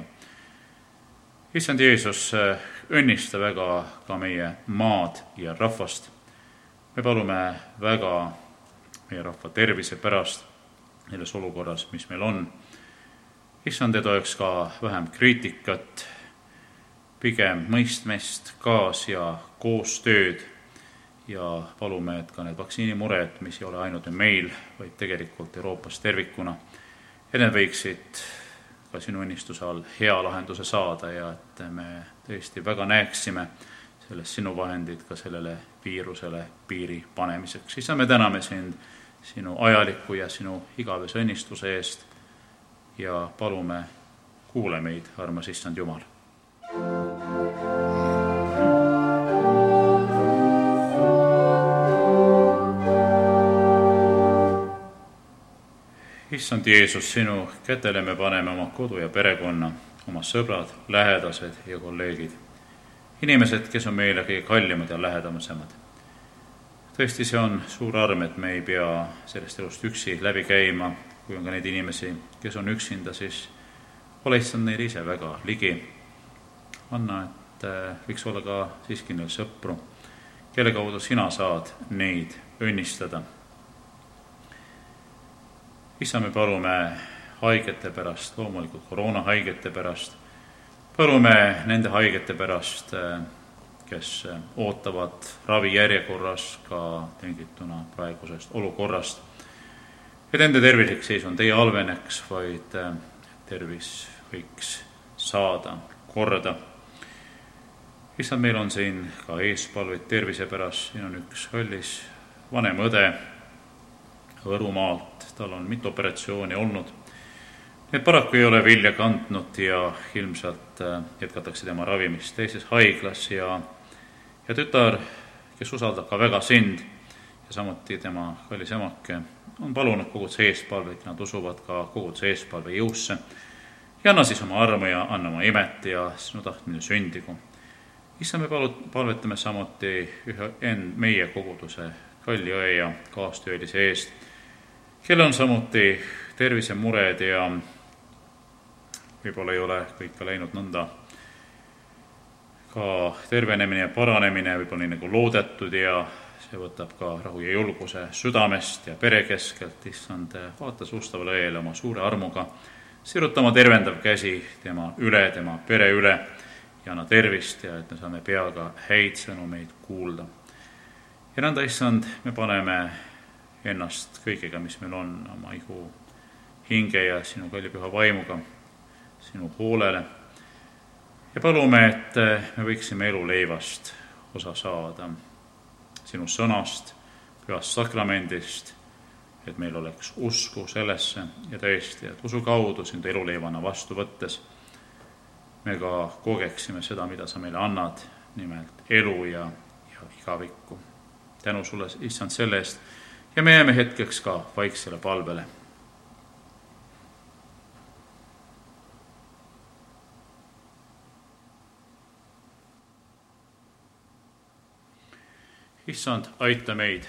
Issand Jeesus, õnnista väga ka meie maad ja rahvast. Me palume väga meie rahva tervise pärast, selles olukorras, mis meil on. Issand, et oleks ka vähem kriitikat, pigem mõistmist, kaas- ja koostööd ja palume, et ka need vaktsiinimured, mis ei ole ainult meil, vaid tegelikult Euroopas tervikuna, et need võiksid ka sinu õnnistuse all hea lahenduse saada ja et me tõesti väga näeksime sellest sinu vahendid ka sellele viirusele piiri panemiseks. Isa, me täname sind sinu ajaliku ja sinu igavese õnnistuse eest ja palume, kuule meid, armas Issand Jumal. Issand Jeesus, sinu kätele me paneme oma kodu ja perekonna, oma sõbrad, lähedased ja kolleegid. Inimesed, kes on meile kõige kallimad ja lähedamasemad. Tõesti, see on suur arm, et me ei pea sellest elust üksi läbi käima. Kui on ka neid inimesi, kes on üksinda, siis ole Issand neil ise väga ligi. Anna, et võiks olla ka siiski neil sõpru, kelle kaudu sina saad neid õnnistada. Issa, me palume haigete pärast, loomulikult koroonahaigete pärast, palume nende haigete pärast, kes ootavad ravi järjekorras ka tingituna praegusest olukorrast. Et nende tervislik seisund ei halveneks, vaid tervis võiks saada korda. Issand, meil on siin ka eespalveid tervise pärast. Siin on üks kallis vanem õde Võrumaalt. Tal on mitu operatsiooni olnud. Need paraku ei ole vilja kandnud ja ilmselt jätkatakse tema ravimist teises haiglas ja, ja tütar, kes usaldab ka väga sind ja samuti tema kallis emake, on palunud koguduse eespalveid, nad usuvad ka koguduse eespalve jõusse ja anna siis oma armu ja anna oma imet ja sinu tahtmine sündigu. Issa, me palvetame samuti ühe end meie koguduse kalli õe ja kaastöölise eest, kelle on samuti tervisemured ja võib-olla ei ole kõik ka läinud nõnda ka tervenemine ja paranemine, võib-olla nii nagu loodetud ja see võtab ka rahu ja julguse südamest ja perekeskelt. Issand, vaata suustavale õele oma suure armuga, siruta oma tervendav käsi tema üle, tema pere üle ja anna tervist ja et me saame peaga häid sõnumeid kuulda. Ja nõnda, Issand, me paneme ennast kõigega, mis meil on, oma ihu, hinge ja sinu kalli püha vaimuga sinu hoolele ja palume, et me võiksime eluleivast osa saada, sinu sõnast, pühast sakramendist, et meil oleks usku sellesse ja tõesti, et usu kaudu sind eluleivana vastu võttes me ka kogeksime seda, mida sa meile annad, nimelt elu ja, ja igavikku. Tänu sulle, Issand, selle eest ja me jääme hetkeks ka vaiksele palvele. Issand, aita meid.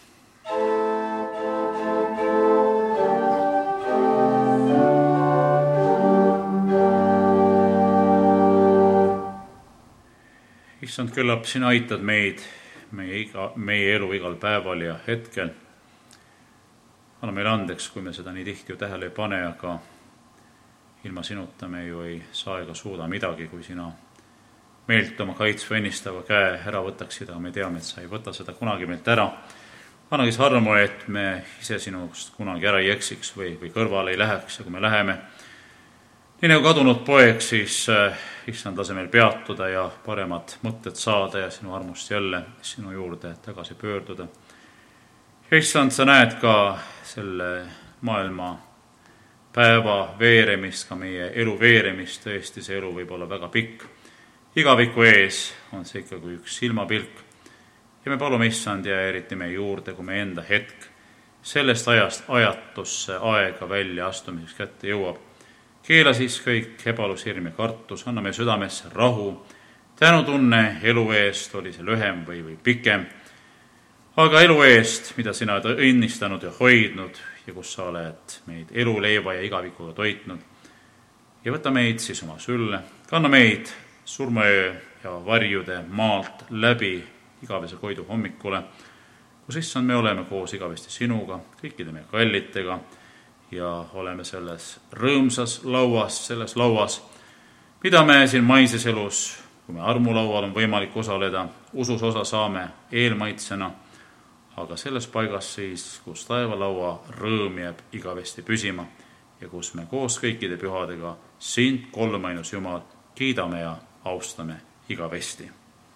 Issand, küllap sina aitad meid meie, iga, meie elu igal päeval ja hetkel. Anna meile andeks, kui me seda nii tihti ju tähele ei pane, aga ilma sinuta me ju ei saa ega suuda midagi, kui sina meilt oma kaitsva õnnistava käe ära võtaksid, aga me teame, et sa ei võta seda kunagi meilt ära. Annagi see armu, et me ise sinust kunagi ära ei eksiks või, või kõrvale ei läheks ja kui me läheme nii nagu kadunud poeg, siis äh, Issand, lase meil peatuda ja paremad mõtted saada ja sinu armust jälle sinu juurde tagasi pöörduda. Ja Issand, sa näed ka selle maailma päeva veeremist, ka meie elu veeremist, tõesti see elu võib olla väga pikk. Igaviku ees on see ikkagi üks silmapilk ja me palume, Issand, ja eriti meie juurde, kui me enda hetk sellest ajast ajatusse aega välja astumiseks kätte jõuab. Keela siis kõik ebalus, hirm ja kartus, anna meie südamesse rahu, tänutunne elu eest, oli see lühem või, või pikem, aga elu eest, mida sina oled õnnistanud ja hoidnud ja kus sa oled meid eluleiva ja igavikuga toitnud. Ja võta meid siis oma sülle, kanna meid surmaöö ja varjude maalt läbi igavese koidu hommikule, kus Issand, me oleme koos igavesti sinuga, kõikide meie kallitega ja oleme selles rõõmsas lauas, selles lauas, mida me siin maises elus, kui me armulaual on võimalik osaleda, usus osa saame eelmaitsena, aga selles paigas siis, kus taevalaua rõõm jääb igavesti püsima ja kus me koos kõikide pühadega sind, kolmainus Jumal, kiidame ja austame igavesti.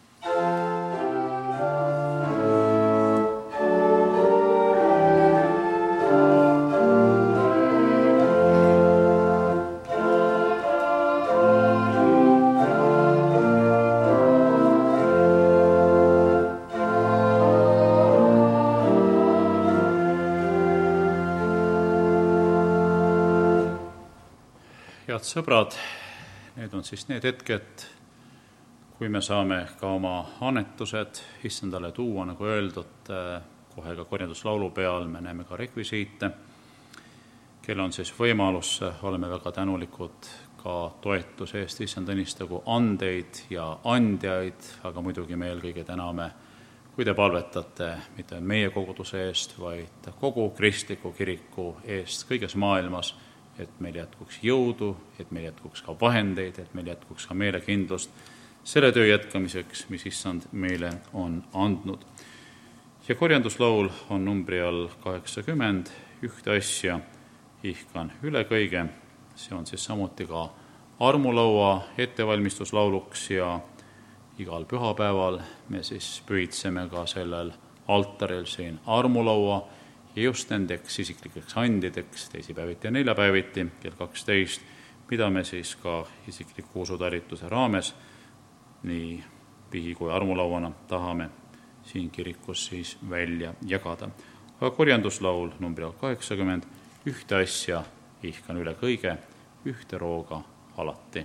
Head sõbrad, need on siis need hetked, kui me saame ka oma annetused issandale tuua, nagu öeldud, kohe ka korjanduslaulu peal me näeme ka rekvisiite, kel on siis võimalus, oleme väga tänulikud ka toetuse eest, issand õnnistagu andeid ja andjaid, aga muidugi me eelkõige täname, kui te palvetate mitte meie koguduse eest, vaid kogu kristliku kiriku eest kõiges maailmas, et meil jätkuks jõudu, et meil jätkuks ka vahendeid, et meil jätkuks ka meelekindlust selle töö jätkamiseks, mis issand meile on andnud. Ja korjanduslaul on numbri all kaheksakümmend, ühte asja ihkan üle kõige, see on siis samuti ka armulaua ettevalmistuslauluks ja igal pühapäeval me siis pühitseme ka sellel altaril siin armulaua ja just nendeks isiklikeks andideks teisipäeviti ja neljapäeviti kell kaksteist, mida me siis ka isikliku usutarituse raames nii pihi kui armulauana tahame siin kirikus siis välja jagada. Aga korjanduslaul numbri kaheksakümmend, ühte asja ihkan üle kõige, ühte rooga alati.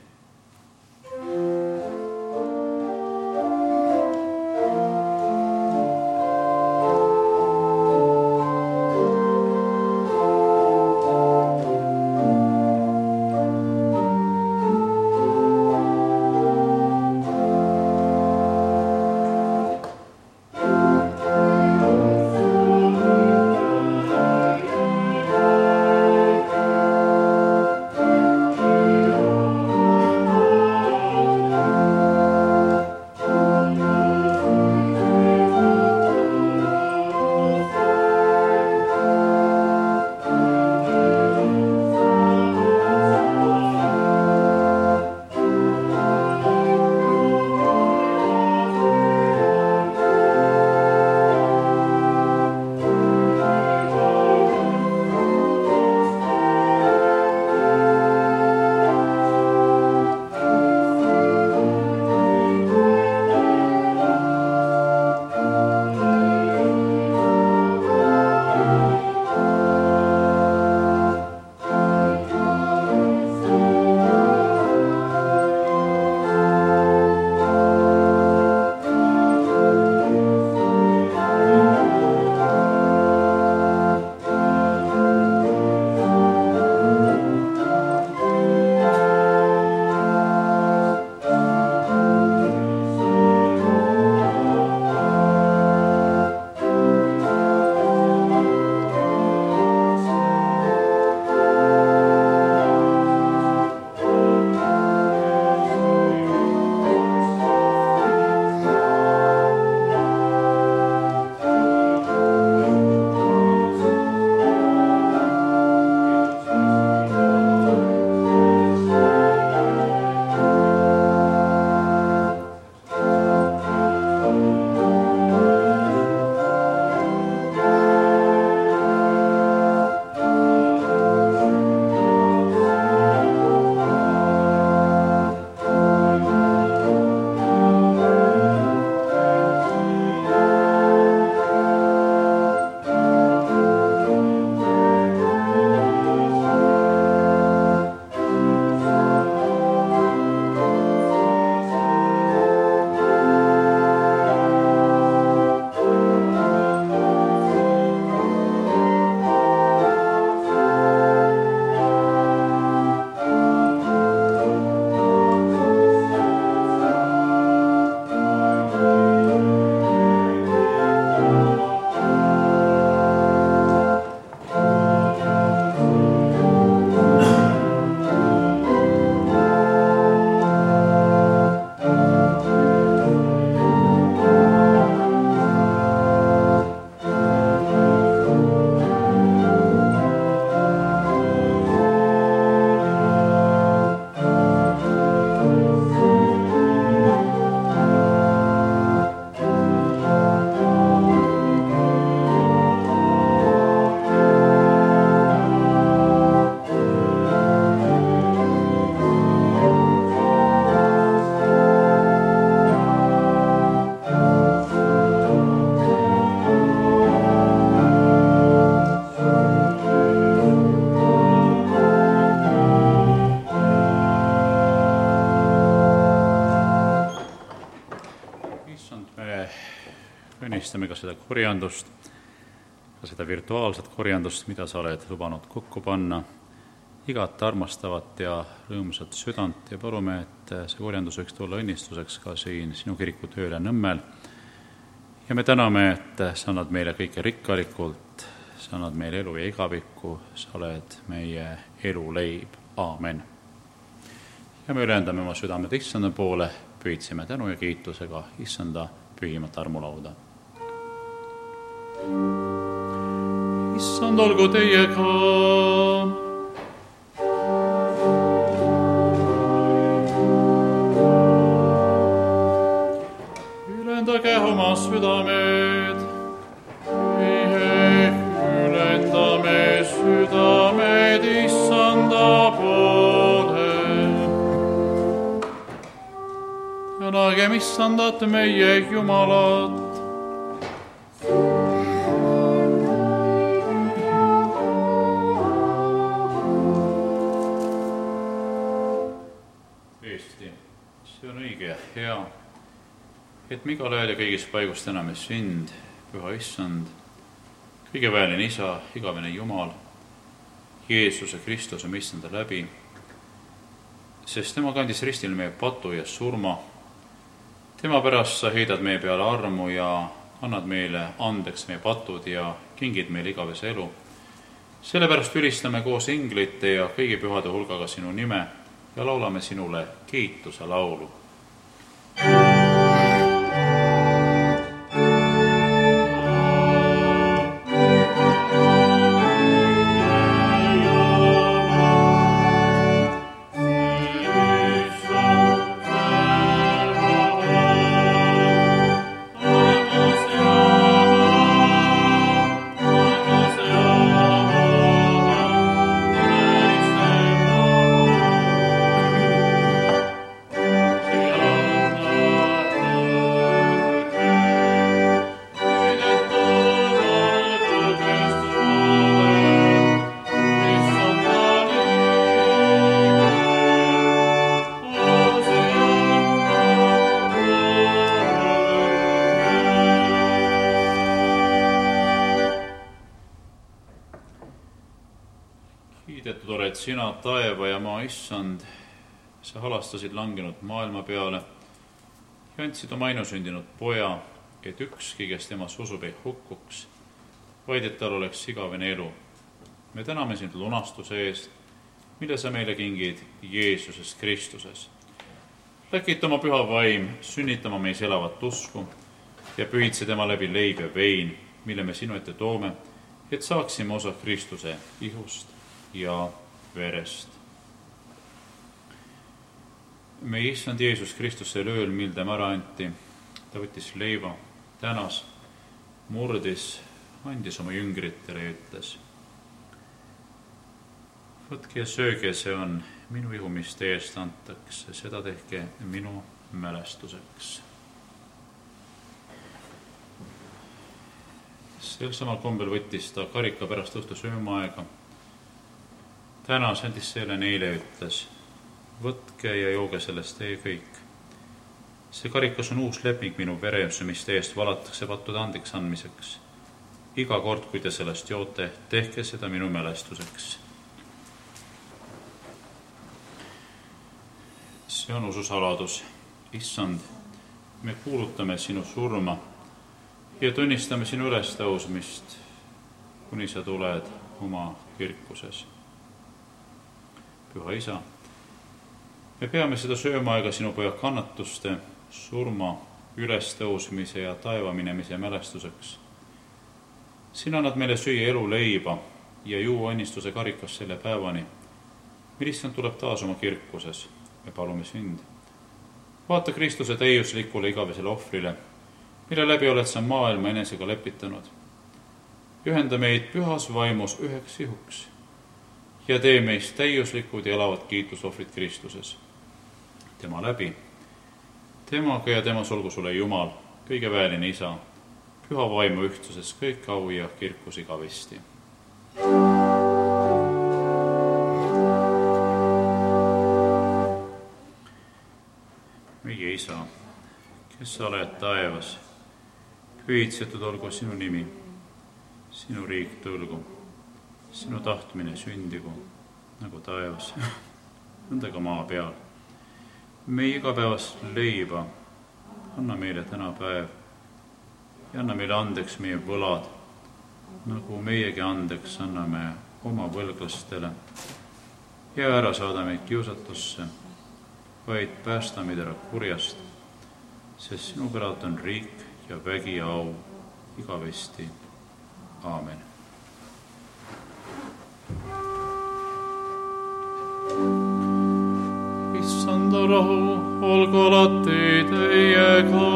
armastame ka seda korjandust, ka seda virtuaalset korjandust, mida sa oled lubanud kokku panna, igat armastavat ja rõõmsat südant ja palume, et see korjandus võiks tulla õnnistuseks ka siin sinu kiriku tööle Nõmmel. Ja me täname, et sa annad meile kõike rikkalikult, sa annad meile elu ja igavikku, sa oled meie eluleib. Aamen. Ja me ülendame oma südamed issanda poole, püüdsime tänu ja kiitusega issanda pühimat armulauda. Issand olgu teiega. Ülendage oma südamed. Meie ülendame südamed issanda poole. Tänagem issandat meie Jumalat. Et me igal ajal ja kõigis paigus täname sind, püha issand, kõigeväeline isa, igavene Jumal, Jeesuse Kristuse, me issanda läbi, sest tema kandis ristil meie patu ja surma. Tema pärast sa heidad meie peale armu ja annad meile andeks meie patud ja kingid meile igavese elu. Sellepärast ülistame koos inglite ja kõigi pühade hulgaga sinu nime ja laulame sinule kiituse laulu. Sina, taeva ja maa issand, sa halastasid langenud maailma peale ja andsid oma ainusündinud poja, et ükski, kes temas usub, ei hukkuks, vaid et tal oleks igavene elu. Me täname sind lunastuse eest, mille sa meile kingid Jeesuses Kristuses. Läkita oma püha vaim, sünnitama meis elavat usku ja pühitse tema läbi leib ja vein, mille me sinu ette toome, et saaksime osa Kristuse ihust ja verest. Meie issand Jeesus Kristus sel ööl, mil tema ära anti, ta võttis leiva, tänas, murdis, andis oma jüngritele ja ütles: võtke ja sööge, see on minu ihu, mis teie eest antakse, seda tehke minu mälestuseks. Sel samal kombel võttis ta karika pärast õhtu söömaaega, tänas andis selle neile, ütles: võtke ja jooge sellest teie kõik. See karikas on uus leping minu veres, mis teie eest valatakse pattude andeks andmiseks. Iga kord, kui te sellest joote, tehke seda minu mälestuseks. See on ususaladus. Issand, me kuulutame sinu surma ja tunnistame sinu ülestõusmist, kuni sa tuled oma kirkuses. Püha isa, me peame seda söömaaega sinu poja kannatuste, surma, ülestõusmise ja taeva minemise mälestuseks. Sina annad meile süüa elu leiba ja juua õnnistuse karikas selle päevani, mil issand tuleb taas oma kirkuses. Me palume sind. Vaata Kristuse täiuslikule igavesele ohvrile, mille läbi oled sa maailma enesega lepitanud. Ühenda meid pühas vaimus üheks ihuks ja tee meist täiuslikud ja elavad kiitusohvrid Kristuses. Tema läbi, temaga ja temas olgu sulle Jumal, kõige väeline isa, püha vaimu ühtsuses kõik au ja kirkus igavesti. Meie isa, kes sa oled taevas, hüvitsetud olgu sinu nimi, sinu riik tulgu, sinu tahtmine sündigu, nagu taevas, nõnda ka maa peal. Meie igapäevast leiba anna meile täna päev ja anna meile andeks meie võlad, nagu meiegi andeks anname oma võlglastele. Ja ära saada meid kiusatusse, vaid päästa meid ära kurjast, sest sinu päralt on riik ja vägi ja au igavesti. Aamen. Issanda rahu, olgu alati teiega.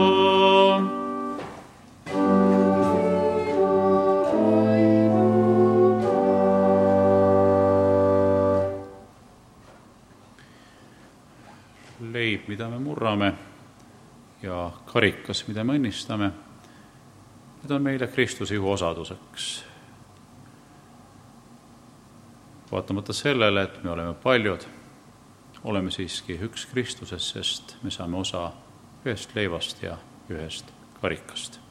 Leib, mida me murrame, ja karikas, mida me õnnistame, need on meile Kristuse ihu osaduseks. Vaatamata sellele, et me oleme paljud, oleme siiski üks Kristuses, sest me saame osa ühest leivast ja ühest karikast.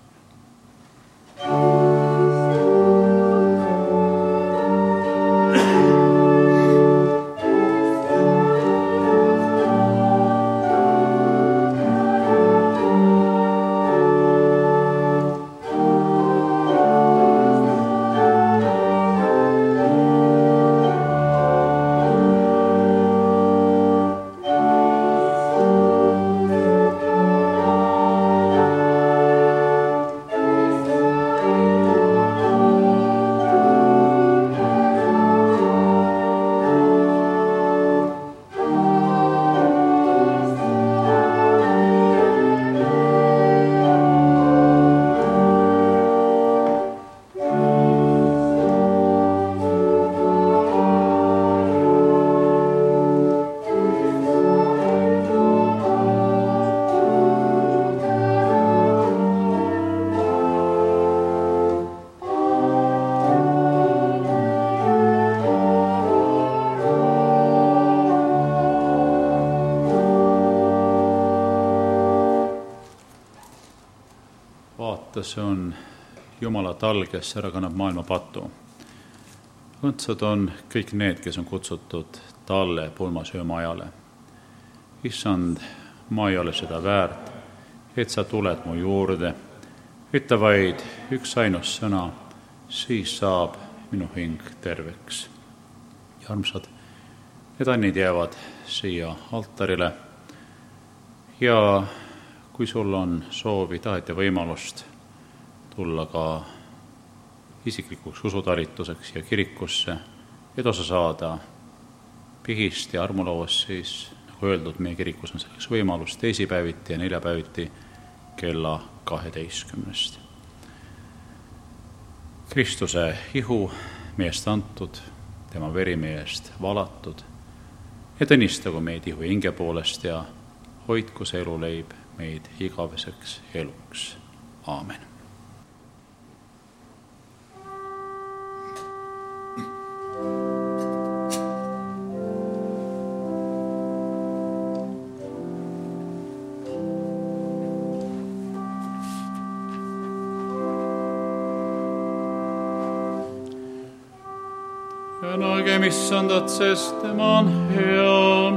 See on Jumala tal, kes ära kannab maailma patu. Õndsad on kõik need, kes on kutsutud talle pulmasööma ajale. Issand, ma ei ole seda väärt, et sa tuled mu juurde. Ütle vaid üks ainus sõna, siis saab minu hing terveks. Ja armsad, need annid jäävad siia altarile. Ja kui sul on soovi, tahet ja võimalust tulla ka isiklikuks usutalituseks ja kirikusse, et osa saada pihist ja armulauast, siis nagu öeldud, meie kirikus on selleks võimalus teisipäeviti ja neljapäeviti kella kaheteistkümnest. Kristuse ihu meest antud, tema veri meest valatud, et õnnistagu meid ihu hinge poolest ja hoidku see eluleib meid igaveseks eluks. Aamen. Tänagem Issandat, sest tema on hea.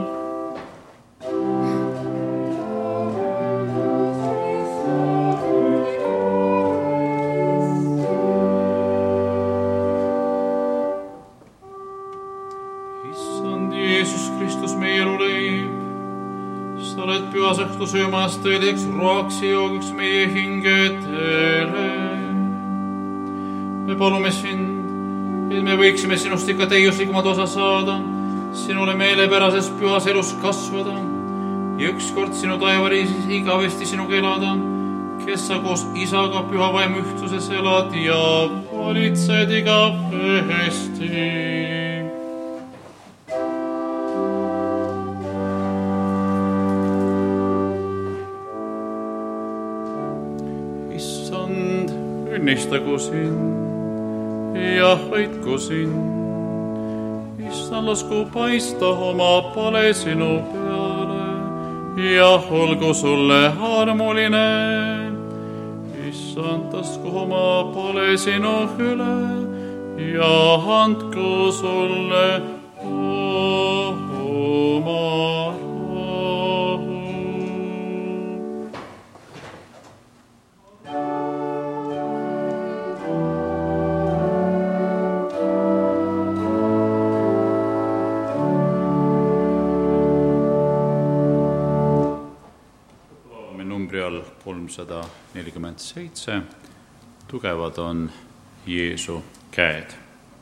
Issand Jeesus Kristus, meie eluleib, sa oled pühas õhtu söömas tõeliseks roaks ja joogiks meie hingetele. Me palume sind, et me võiksime sinust ikka täiuslikumad osa saada, sinule meelepärases pühas elus kasvada ja ükskord sinu taevariisis igavesti sinuga elada, kes sa koos isaga püha vaimu ühtsuses elad ja valitsed igavesti. Issand, õnnistagu sind ja hoidku sind. Issand, lasku paista oma pale sinu peale ja olgu sulle armuline. Issand, issandast, kuhu ma palesin oh üle ja andku sulle oma rahu. Numbri all kolmsada nelikümmend seitse. Tugevad on Jeesu käed.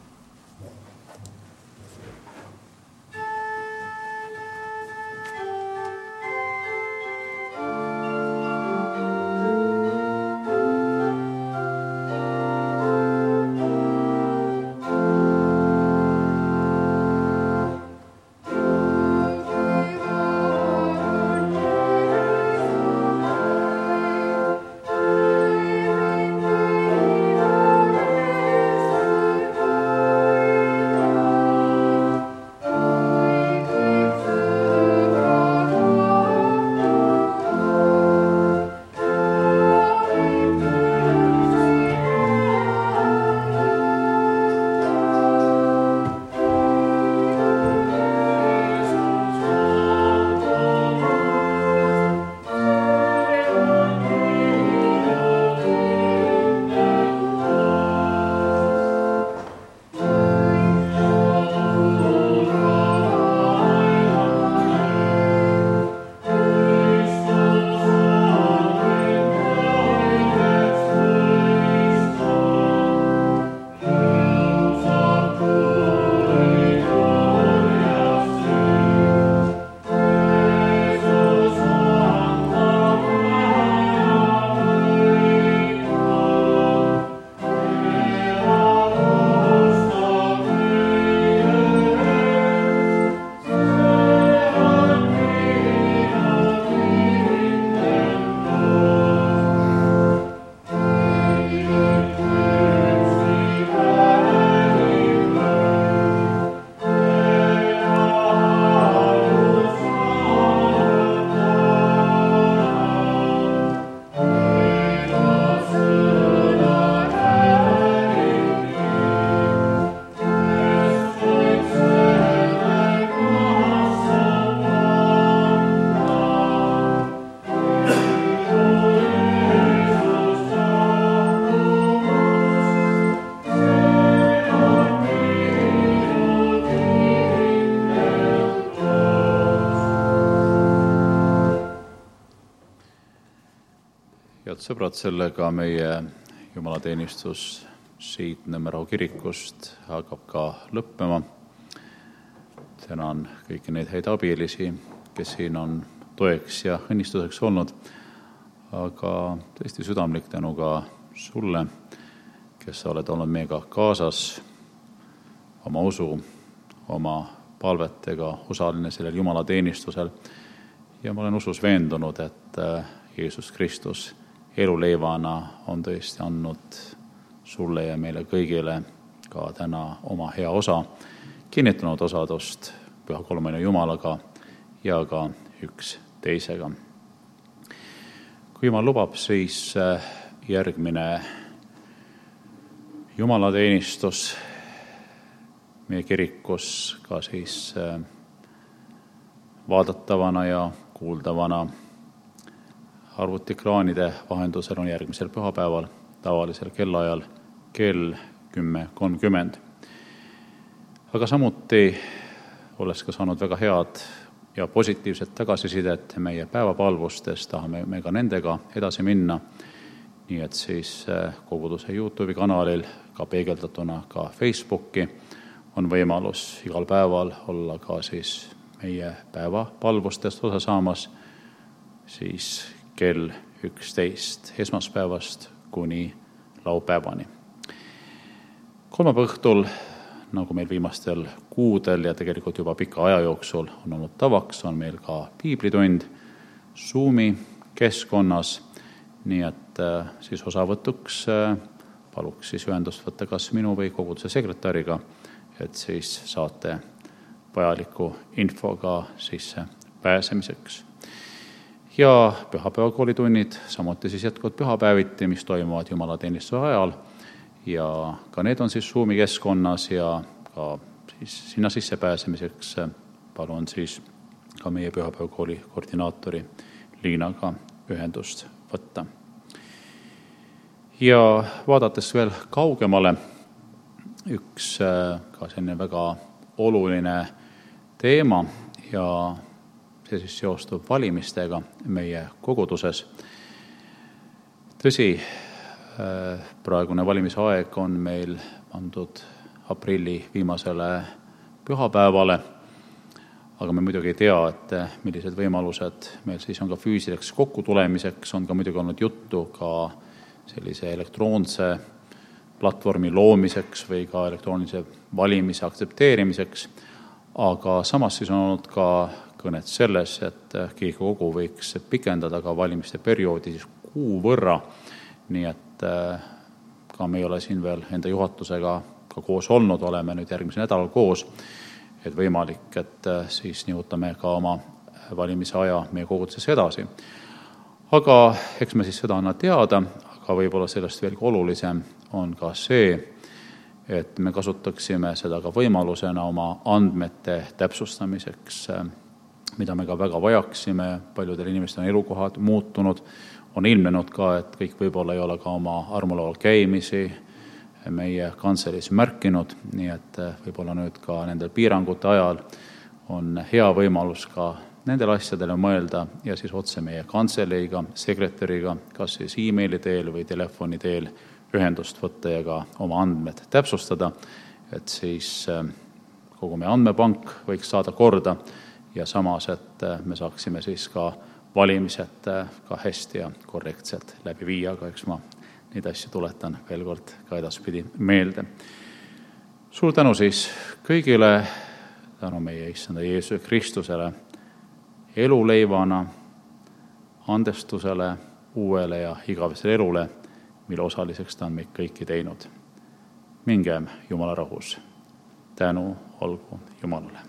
Head sõbrad, sellega meie jumalateenistus siit Nõmme Rahu kirikust hakkab ka lõppema. Tänan kõiki neid häid abilisi, kes siin on toeks ja õnnistuseks olnud, aga tõesti südamlik tänu ka sulle, kes sa oled olnud meiega kaasas oma usu, oma palvetega osaline sellel jumalateenistusel. Ja ma olen usus veendunud, et Jeesus Kristus eluleivana on tõesti andnud sulle ja meile kõigile ka täna oma hea osa, kinnitanud osadust Püha Kolmaine Jumalaga ja ka üks teisega. Kui Jumal lubab, siis järgmine jumalateenistus meie kirikus ka siis vaadatavana ja kuuldavana arvutiekraanide vahendusel on järgmisel pühapäeval tavalisel kellaajal kell kümme kolmkümmend. Aga samuti olles ka saanud väga head ja positiivset tagasisidet meie päevapalvustes, tahame me ka nendega edasi minna. Nii et siis koguduse YouTube'i kanalil ka peegeldatuna ka Facebooki on võimalus igal päeval olla ka siis meie päevapalvustest osa saamas siis kell üksteist esmaspäevast kuni laupäevani. Kolmapäeva õhtul, nagu meil viimastel kuudel ja tegelikult juba pika aja jooksul on olnud tavaks, on meil ka piiblitund Zoomi keskkonnas, nii et siis osavõtuks paluks siis ühendust võtta kas minu või koguduse sekretäriga, et siis saate vajaliku infoga sisse pääsemiseks. ja pühapäevakoolitunnid, samuti siis jätkuvad pühapäeviti, mis toimuvad jumalateenistuse ajal ja ka need on siis Zoomi keskkonnas ja ka siis sinna sisse pääsemiseks palun siis ka meie pühapäevakooli koordinaatori Liinaga ühendust võtta. Ja vaadates veel kaugemale, üks ka selline väga oluline teema ja see siis seostub valimistega meie koguduses. Tõsi, praegune valimisaeg on meil pandud aprilli viimasele pühapäevale, aga me muidugi ei tea, et millised võimalused meil siis on ka füüsiliseks kokkutulemiseks, on ka muidugi olnud juttu ka sellise elektroonse platvormi loomiseks või ka elektroonilise valimise aktsepteerimiseks, aga samas siis on olnud ka kõnet selles, et kirikukogu võiks pikendada ka valimiste perioodi siis kuu võrra, nii et ka me ei ole siin veel enda juhatusega ka koos olnud, oleme nüüd järgmisel nädalal koos, et võimalik, et siis nihutame ka oma valimise aja meie koguduses edasi. Aga eks me siis seda anna teada, aga võib-olla sellest veelgi olulisem on ka see, et me kasutaksime seda ka võimalusena oma andmete täpsustamiseks, mida me ka väga vajaksime, paljudel inimestel on elukohad muutunud, on ilmnenud ka, et kõik võib-olla ei ole ka oma armulaval käimisi meie kantseleis märkinud, nii et võib-olla nüüd ka nendel piirangute ajal on hea võimalus ka nendele asjadele mõelda ja siis otse meie kantseleiga, sekretäriga, kas siis e-maili teel või telefoni teel ühendust võtta ja ka oma andmed täpsustada, et siis kogu meie andmepank võiks saada korda ja samas, et me saaksime siis ka valimised ka hästi ja korrektselt läbi viia, aga eks ma neid asju tuletan veel kord ka edaspidi meelde. Suur tänu siis kõigile, tänu meie Issanda Jeesuse Kristusele, eluleivana, andestusele, uuele ja igavesele elule, mille osaliseks ta on meid kõiki teinud. Mingem Jumala rahus. Tänu olgu Jumalale.